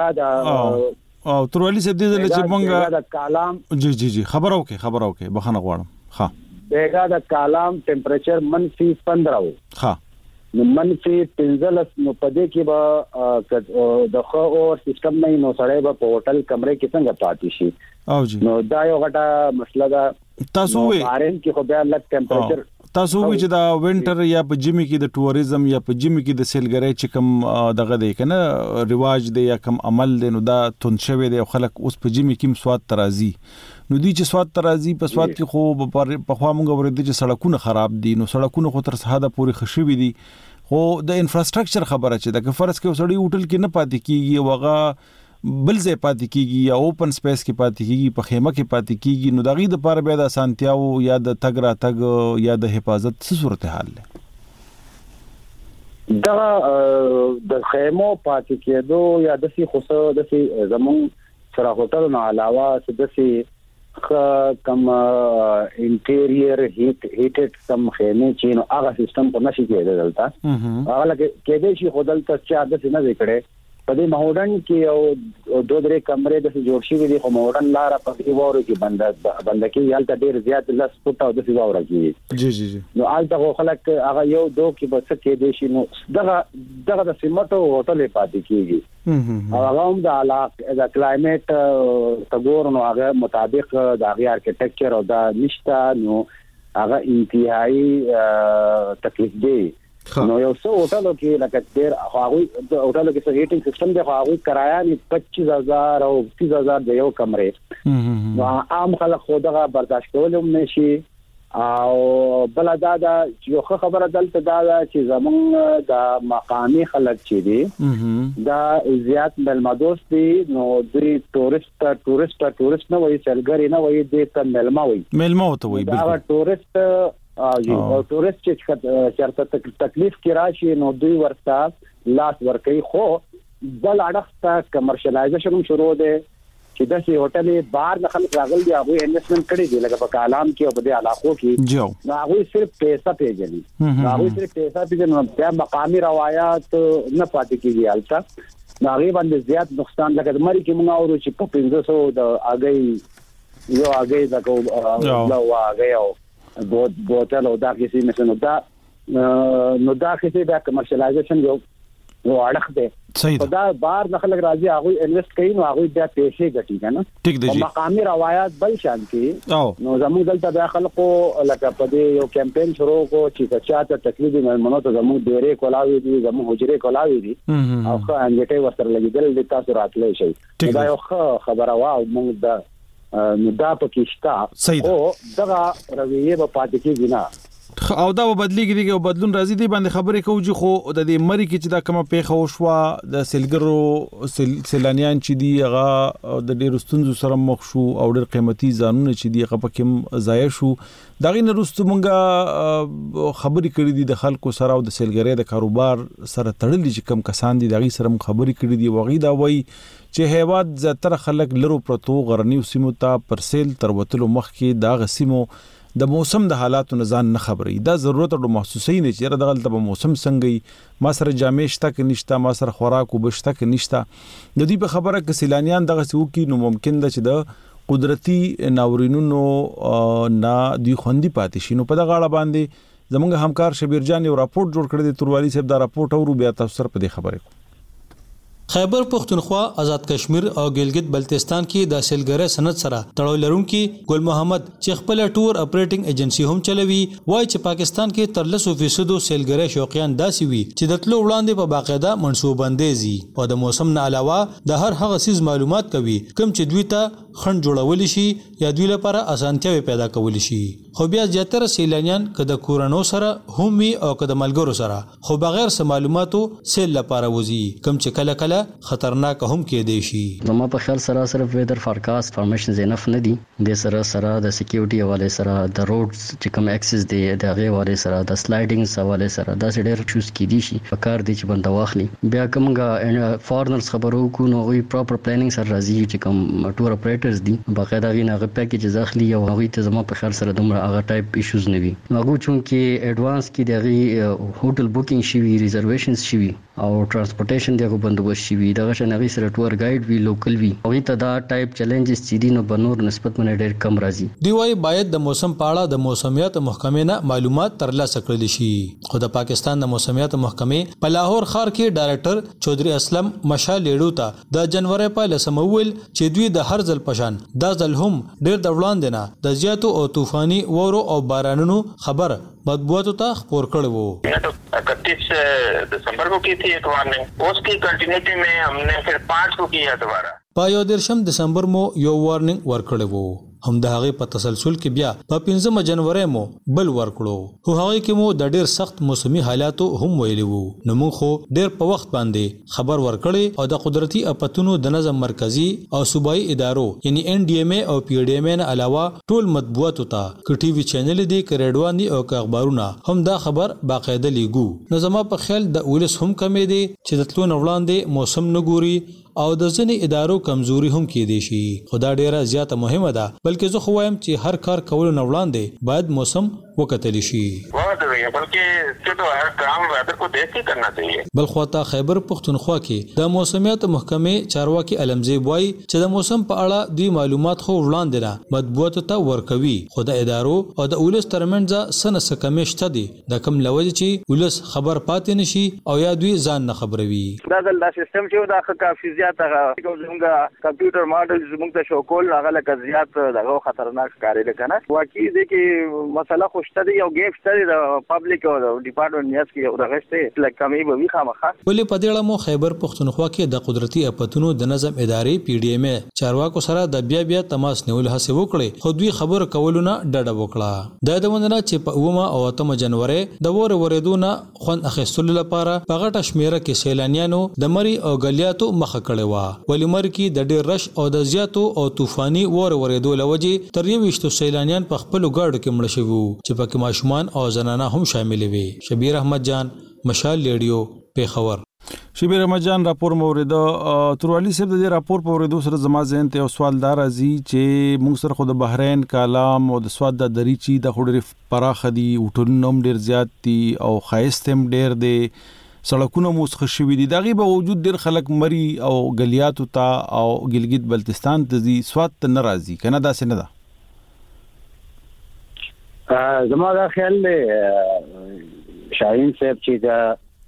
چې او ترولي سب دې ځل چې مونږه د کالام جی جی جی خبرو کې خبرو کې بخنه غواړم ها دغه د کالام ټمپریچر منفي پندرہ ها نو منفي پنځلس نو پدې کې به د خو او سیستم نه نو سړی به په هوټل کمرې کې څنګه پاتې شي او جی نو دا یو غټه مسله ده تاسو وې بارین کې خو بیا لږ ټمپریچر تاسو وې چې دا وینټر یا په جمی کې د ټوریزم یا په جمی کې د سیلګری چې کوم دغه دی کنه رواج دی یا کوم عمل دی نو دا تون شوی دی خلک اوس په جمی کې سواد ترازی نو دی چې سواد ترازی په سواد کې خو په خوا مونږ ورته چې سړکونه خراب دي نو سړکونه خو تر حده پورې خشوي دي خو د انفراستراکچر خبره چې د فرض کې وسړی هوټل کې نه پاتې کیږي وغه بل ځای پاتې کیږي یا اوپن سپیس کې پاتې کیږي په خیمه کې پاتې کیږي نو دغه د لپاره بیا د اسانتیاو یا د تګ را تګ یا د حفاظت څه صورتحال ده دا د خیمو پاتې کېدو یا د سي خصو د سي زمون سره هوټل نه علاوه د سي کم انټیریئر هیټ هیټډ کم خیمه چې نو هغه سیستم په نشي کېدل دلته هغه لکه کېدې شي خدل ته چې د نه وکړي په دې ماډرن کې او دوه درې کمرې د جوړ شي دي خو ماډرن لار په دې وورو کې بند بند کې یالته ډېر زیات لاس پټ او د سی وورو کې جی جی جی نو آلته خلک هغه یو دوه کې بس کې دي شي نو دغه دغه د سیمټو هوټل پاتې کیږي او هغه هم د علاقه د کلایمټ تګور نو هغه مطابق د هغه ارکیټیکچر او د نشتا نو هغه انتهایی تکلیف دی نو یو څو هوټلو کې لکه ډېر هغه هوټلو کې هیټینګ سیستم دی هغه کرایه نه پچیس هزار او تیس هزار د یو کمرې نو عام خلک خو دغه برداشت کولای هم نشي او بل دا دا یو خبره دلته دا چې زمون د مقامي خلک چې دي دا زیات ملمدوس دي نو دوی ټورست ټورست ټورست نه وایي سلګری نه وایي د ته ملما وایي ملما وته وایي دا ټورست او ټورست چې چرته تکلیف کې راشي نو دوی ورته لاس ورکوي خو بل اړخ کمرشلایزیشن شروع دی چې د سي هوټل بار نه خلک راغلي دي هغه انویسټمنٹ کړی دی لکه په کالام کې او په دې علاقو کې نو هغه صرف پیسې پیژني هغه صرف پیسې پیژني نو بیا مقامي روایت نه پاتې کیږي البته نو هغه باندې زیات نقصان لکه د مری کې موږ اورو چې په پنځه سوه د اگې یو اگې دا کو نو اگې او بوت بوتل او دا کیسې مثلا دا نو دا کیسې دا کمرشلایزیشن یو یو اړخ دی دا بار نه خلک راځي هغه انویسټ کوي نو هغه بیا پیسې ګټي کنه ټیک دی جی مقامي روایت بل شان کې نو زموږ دلته د خلکو لکه په دې یو کمپاین شروع کو چې چاته تکلیف نه منو ته زموږ ډېرې کولاوي دي زموږ حجره کولاوي دي او خو انګټي ورسره لګیدل د تاسو راتلې شي دا یو خبره وا موږ د نو دا پکې شته او دغه رویه په پاتې کې نه او دا بدلیږي او بدلون راځي دی باندې خبرې کوي خو د دې مری کې چې دا کومه پیښه وشوه د سیلګرو سیلانیان چې دی هغه د ډېر ستونزو سره مخ شو او ډېر قیمتي ځانونه چې دی هغه پکې ضایع شو دا غي نرستو مونږه خبرې کړې دي د خلکو سره او د سیلګرۍ د کاروبار سره تړلې چې کم کسان دي دا غي سره خبرې کړې دي وغي دا وایي چې هیواد زیاتره خلک لرو پرتو غرنیو سیمو ته پرسیل تر وتلو مخکې دا غسیمو د موسم د حالاتو نه ځان نه خبري دا ضرورت او محسوسي نه چې دغه د موسم څنګه ما سره جامې شته کې نشته ما سره خوراک او بشته کې نشته د دې په خبره کې سیلانیان دغه سو کې نو ممکن ده چې د قدرتي ناورینونو نه دی خوندي پاتې شي نو په دغه اړه باندې زموږ همکار شبیر جان یو راپورټ جوړ کړی دی تروالي صاحب دا راپورټ او بیا تاسو سره په دې خبره خیبر پختونخوا آزاد کشمیر او ګلګت بلتستان کې د سیلګری سند سره تړاو لرونکي ګل محمد چې خپل ټور اپریټینګ ایجنسی هم چلوي وایي چې پاکستان کې تر لسو فیصدو سیلګری شوقیان داسي وي چې د تلو وړاندې په باقاعده منصوبندېزي او د موسم نه علاوه د هر هغه سیز معلومات کوي کوم چې دوی ته خند جوړول شي یا دوی لپاره اسانتیاوي پیدا کول شي خو بیا زیاتره سیلانیان کده کورانو سره هم وي او کده ملګرو سره خو بغیر سم معلوماتو سیل لپاره وزي کوم چې کله کله خطرناک هم کې دی شي زما په خیال سره صرف ویدر فارکاست فارمیشنز انف نه دي د سره سره د سکیورټي حواله سره د روډز چې کوم اکسس دی د غي حواله سره د سلایډینګ حواله سره دا ډېر چوز کی دي شي په کار دي چې بنده واخلي بیا کومګه فارنرز خبرو کو نو وی پراپر پلانینګ سره راځي چې کوم ټور اپریټرز دي باقاعده غي نه پیکیج ځخلي او هغه ته زما په خیال سره دومره هغه ټایپ ایشوز نه وي هغه چونکه ایڈوانس کې دغه هوټل بوکینګ شي ریزرویشنز شي او ترانسپورټیشن دغه بندوبست شي دغه شنغي سره ټور ګایډ وی لوکل وی او ته دا ټایپ چیلنجز چې دي نو بنور نسبت باندې ډېر کم راځي دی وايي باید د موسم په اړه د موسمیات محکمې نه معلومات ترلاسه کړل شي خو د پاکستان د موسمیات محکمې په لاهور ښار کې ډایریکټر چودري اسلم مشال لیډو ته د جنوري په لسمول چې دوی د هر ځل پشان د ځل هم ډېر د وړاندې نه د زیاتو او طوفاني وورو او بارانونو خبر مطبوعاتو ته خبر کړی وو इकतीस दिसंबर को की थी एक वार्निंग उसकी कंटिन्यूटी में हमने फिर पाँच को किया दोबारा په یو دیرشم دسمبر مو یو وارنینګ ورکړی وو هم د هغه په تسلسل کې بیا په پنځمه جنوري مو بل ورکړو خو هغه کې مو د ډیر سخت موسمي حالاتو هم ویلي وو نو موږ خو ډیر په وخت باندې خبر ورکړي او د قدرتي اپتونو د نظم مرکزی او صوبایي ادارو یعنی ان ډي ام اي او پی ډي ام اي نه علاوه ټول مطبوعات ته ک ټي وي چینل دي ک ریډوان دي او ک اخبارونه هم دا خبر باقاعده لیګو نو زما په خیال د ولس هم کمې دي چې د تلو وړاندې موسم نګوري او د ځینې ادارو کمزوري هم کې دي شي خدا ډیره زیاته مهمه ده بلکې زه خو وایم چې هر کار کول نه وړاندې باید موسم وکتل شي بلکې چې هر کام وادر کو دیکھ کے کرنا چاہیے بل خواته خیبر پختونخوا کې د موسمیات محکمې چارواکي علمزی وای چې د موسم په اړه دوی معلومات خو وړاندې نه مطبوعات ته ورکوي خو د ادارو او د ولس ترمنځ سن سکمشته دي د کم لوج چې ولس خبر پاتې نشي او یا دوی ځان نه خبروي دا د سیستم چې دا کافي زیات زموږ کمپیوټر ماډل زموږ ته شو کول هغه لکه زیات دغه خطرناک ښکاري لکنه واقعي دي کې مسله خوشته دی او ګیپ ستړي د پبلک او ډپارټمنټ نیاز کې او دغه څه لکه کمی به وي خامخا ولې په دې اړه مو خیبر پختونخوا کې د قدرتي اپتونو د نظم ادارې پی ډي ام اي چارواکو سره د بیا بیا تماس نیول هڅه وکړي خو دوی خبر کولونه ډډه وکړه د دمنه چې په اومه او اتمه جنوري د وره وریدونه خون اخیستلو لپاره په غټه شمیره کې سیلانیانو د مری او غلیاتو مخه کړي وا ولی مر کې د ډېر رش او د زیاتو او طوفاني وره وریدو لوجې تر یو وشتو سیلانیان په خپل ګاډو کې مړ شوي چې پکې ماشومان او زنانه هم شامل وي شبیر احمد جان مشال ریډیو پیښور شبیر احمد جان راپور مورید تروالی صاحب د راپور په ورېدو سره زما ذهن ته سوال دار ازي چې موږ سره خو د بحرین کالام او د سواد د دریچی د خډری پراخ دي وټونوم ډیر زیات دي او خایستم ډیر دي سړکونه مو ښه دي دغه به وجود ډیر خلک مری او غلیات ته او ګلګت بلتستان ته دي سواد ته ناراضي کنه دا څه نه ده زما دا خیال شاهین صاحب چې دا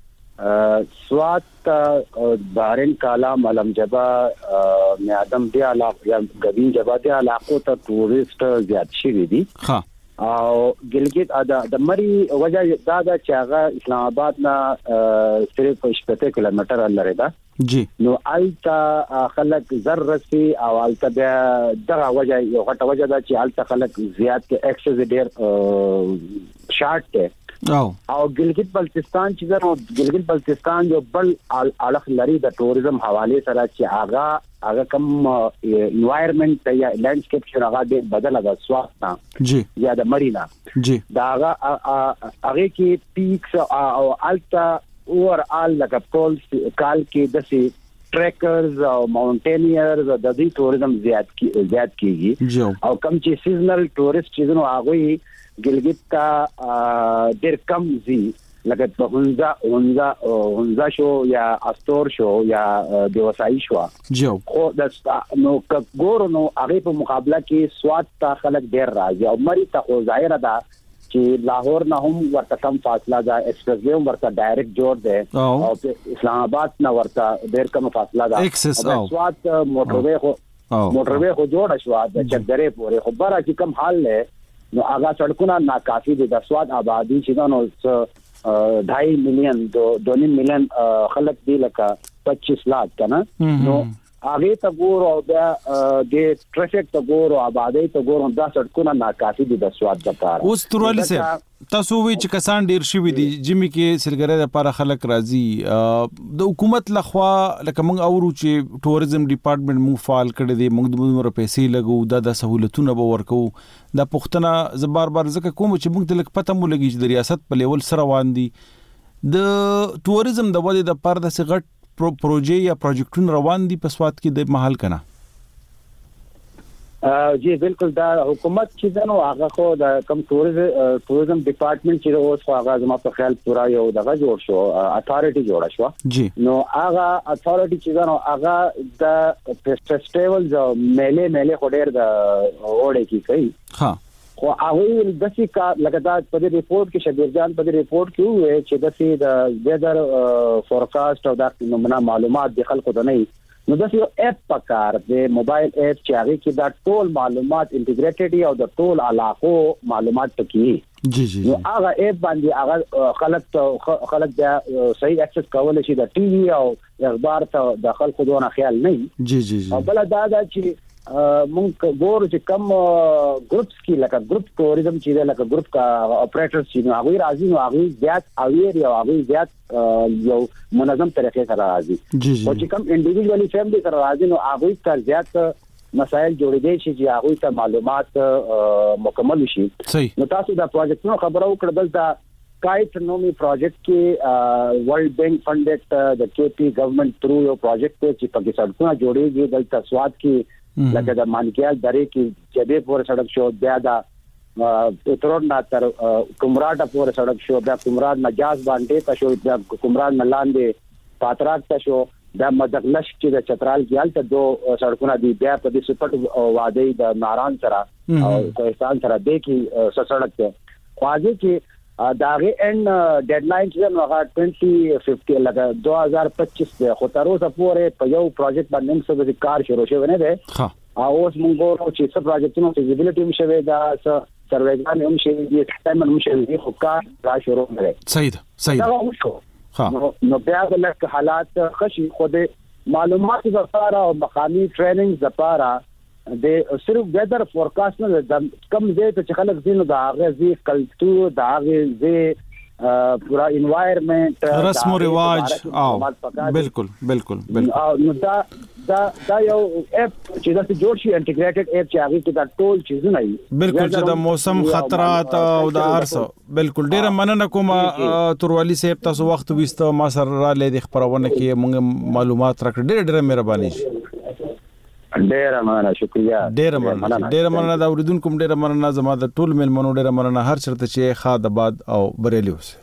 سوات بحرین کالام علم جبا میادم دی علاقه یا غبین جبا دی علاقو ته ټوریست زیات شي دي ها او ګلګت ادا د مری وجه دا دا چې هغه اسلام آباد نه صرف شپږ کیلومتر لري دا جی نو التا خلک ذرسي او التا دغه وجه یو غټه وجه دا چې التا خلک زیات کې اکسس ډیر شارټ ته او او ګلګت بلتستان چې زرو ګلګت بلتستان جو بل اړخ لري د ټوریزم حواله سره چې هغه هغه کوم انوایرنمنت یا لینډسکیپ چې هغه د بدل د سوات جی یا د مرینا جی دا هغه هغه کې پیکس او التا اور آل لکه ټول کال کې د سي ټریکرز او ماونټینیرز د دې ټوریزم زیات کی زیات کیږي او کم چې سیزنل ټوریست چې نو هغه ګلګت کا ډیر کم زی لکه په هونزا هونزا هونزا شو یا استور شو یا دیوسای شو جو خو د نو ګورو نو هغه په مقابله کې سواد ته خلک ډیر راځي او مری ته خو ظاهر ده چې لاهور نه هم ورته کم فاصله ده ایکسپریس وے ورته ډایرکټ جوړ ده او اسلام آباد نه ورته ډیر کم فاصله ده او سواد موټر وے خو موټر وے خو جوړ شو د چکدرې پورې خو بارا چې کم حال له نو هغه سړکونه ناکافي دي د سواد آبادی چې نو ढाई مليون دو دو مليون خلک دي لکه پچیس لاکھ کنه نو هغه ته ګورو د د ټریفیک ته ګورو آبادی ته ګورو دا سړکونه ناکافي دي د سواد لپاره اوس تروالی سه تاسو وی چې کسان ډیر شي دي جمی کې سرګره لپاره خلک راځي د حکومت لخوا لکه موږ اورو چې ټوریزم ډپارټمنټ موږ فعال کړی دی موږ د موږ پیسې لګو د سہولتونو به ورکو د پښتنه ز بار بار ځکه کوم چې موږ د لک پته مو لګی چې د ریاست په لیول سره روان دي د ټوریزم د ودې د پر د سغټ پروژې یا پروجیکټونه روان دي په سواد کې د محل کنه جی بالکل دا حکومت چې دنو هغه خو د کم ټوریزم ټوریزم ډپارټمنټ چې اوس خو هغه زما په خیال پورا یو دغه جوړ شو اتھارټي جوړه شو جی نو هغه اتھارټي چې دنو هغه د فیسټیوال جو میله میله خډیر د اوړې کی کوي ها خو هغه د څه کا لګیدا په دې ریپورت کې شبیر جان په دې ریپورت کې وې چې د څه د ویدر فورکاست او د نمونه معلومات د خلکو د نه نو د یو اپ پکار د موبایل اپ چې هغه کې دا ټول معلومات انټیګریټډ او د ټول علاقو معلومات پکې جی جی نو هغه اپ باندې هغه خلک خلک دا صحیح اکسس کولای شي د ټي وي او اخبار ته د خلکو دونه خیال نه جی جی جی او بل دا دا چې مونږ ګور چې کم ګروپس کې لکه ګروپ ټوریزم چې لکه ګروپ کا اپریټرز چې هغه راځي نو هغه زیات اویر یا هغه زیات یو منظم طریقې سره راځي او چې کم انډیویډوالي فیملی سره راځي نو هغه تر زیات مسائل جوړېږي چې هغه ته معلومات مکمل شي نو تاسو دا پروجیکټ نو خبرو کړل دلته کایټ نومي پروجیکټ کې ورلد بینک فنډډ د کے پی گورنمنت تھرو یو پروجیکټ چې په کې سړکونه جوړېږي دلته سواد کې لکه د مانکیال درې کې جدې پور سړک شو بیا دا اترون نه تر کومراټ پور سړک شو بیا کومراټ نجاز باندې ته شو بیا کومراټ نلاندې پاتراک ته شو بیا مدغلش چې د چترال کې الته دو سړکونه دي بیا په دې سپټ وادي د ناران سره او کوهستان سره د کې سړک ته خواږه کې داغه ان ډیډلاین چې نو هغه دوه هزار پنځه لکه دوه هزار پچیس خو تر اوسه پورې په یو پروجیکټ باندې څه د کار شروع شوی نه دی ها او اوس موږ ورو چې څه پروجیکټونو فیزیبিলিټي هم شوی دا څه سروېګان هم شوی دي سیستم هم شوی دی خو کار را شروع نه صحیح ده صحیح ده ها نو بیا د لک حالات خشي خو د معلومات لپاره او مقامي ټریننګ لپاره د صرف ویدر فورکاست نه د کم ځای ته خلک زینو د هغه زی کلچر د هغه زی پورا انوایرنمنت رسم او رواج او بالکل بالکل بالکل نو دا دا دا یو اپ چې دا جوړ شي انټیګریټډ اپ چې هغه کې دا ټول چیزونه وي بالکل چې د موسم خطرات او د ارسو بالکل ډیره مننه کوم توروالی صاحب تاسو وخت وستو ما سره را لید خبرونه کې موږ معلومات راکړه ډیره ډیره مهرباني ډیره مننه شکریا ډیره مننه ډیره مننه دا اوریدونکو ډیره مننه زما د ټول ملمنو ډیره مننه هر چرته چې خاد آباد او بریلی اوسه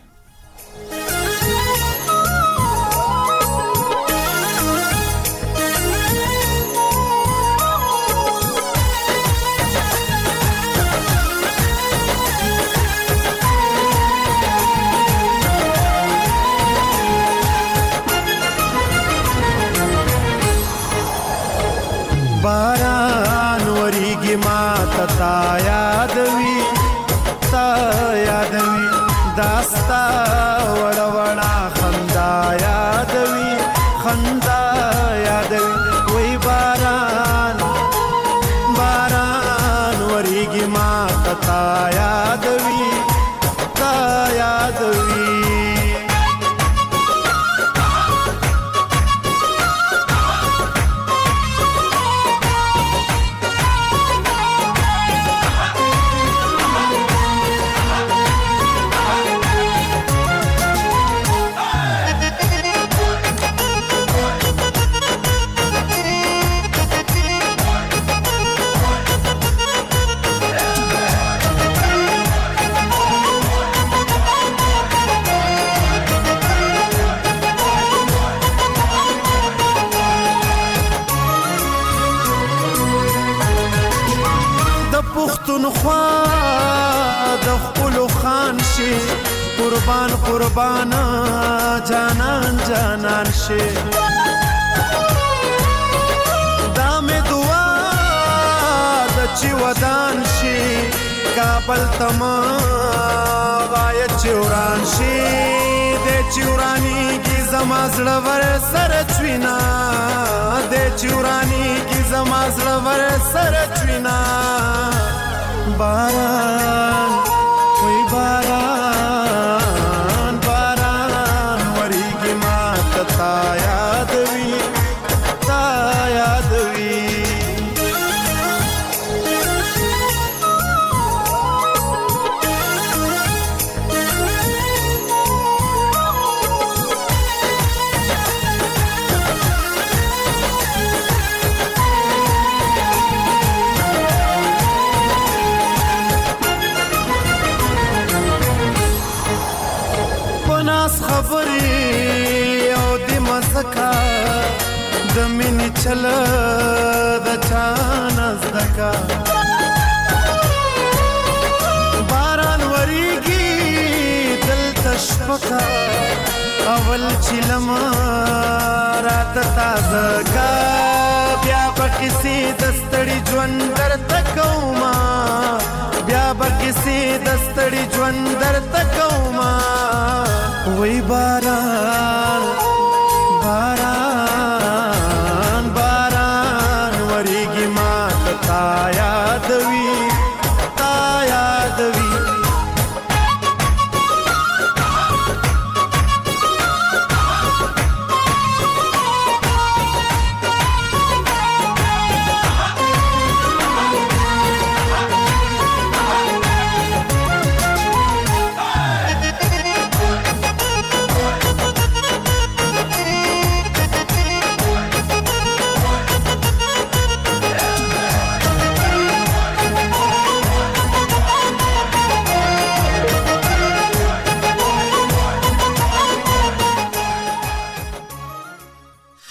باران وریږي ما تا یادوي تا یادوي داستا وړ وړا خندا یادوي خندا یادوي وای باران باران وریږي ما تا یادوي تا یادوي قربان قربان جانان جانان شي دا مې دعا د چې ودان شي کابل تما وای چوران شي د چورانی کی زما زړه ور سره چوینا د چورانی کی زما زړه ور سره چوینا باران وای باران باران وریږي ما تا یادوي تا یادوي خبري او د مسکا د مینې چل د چانس دکا باران وریږي دل تشپکا اول چلم رات تازه کا بیا بکسی دستړي ژوند درته کوما بیا بکسی دستړي ژوند درته کوما وای باران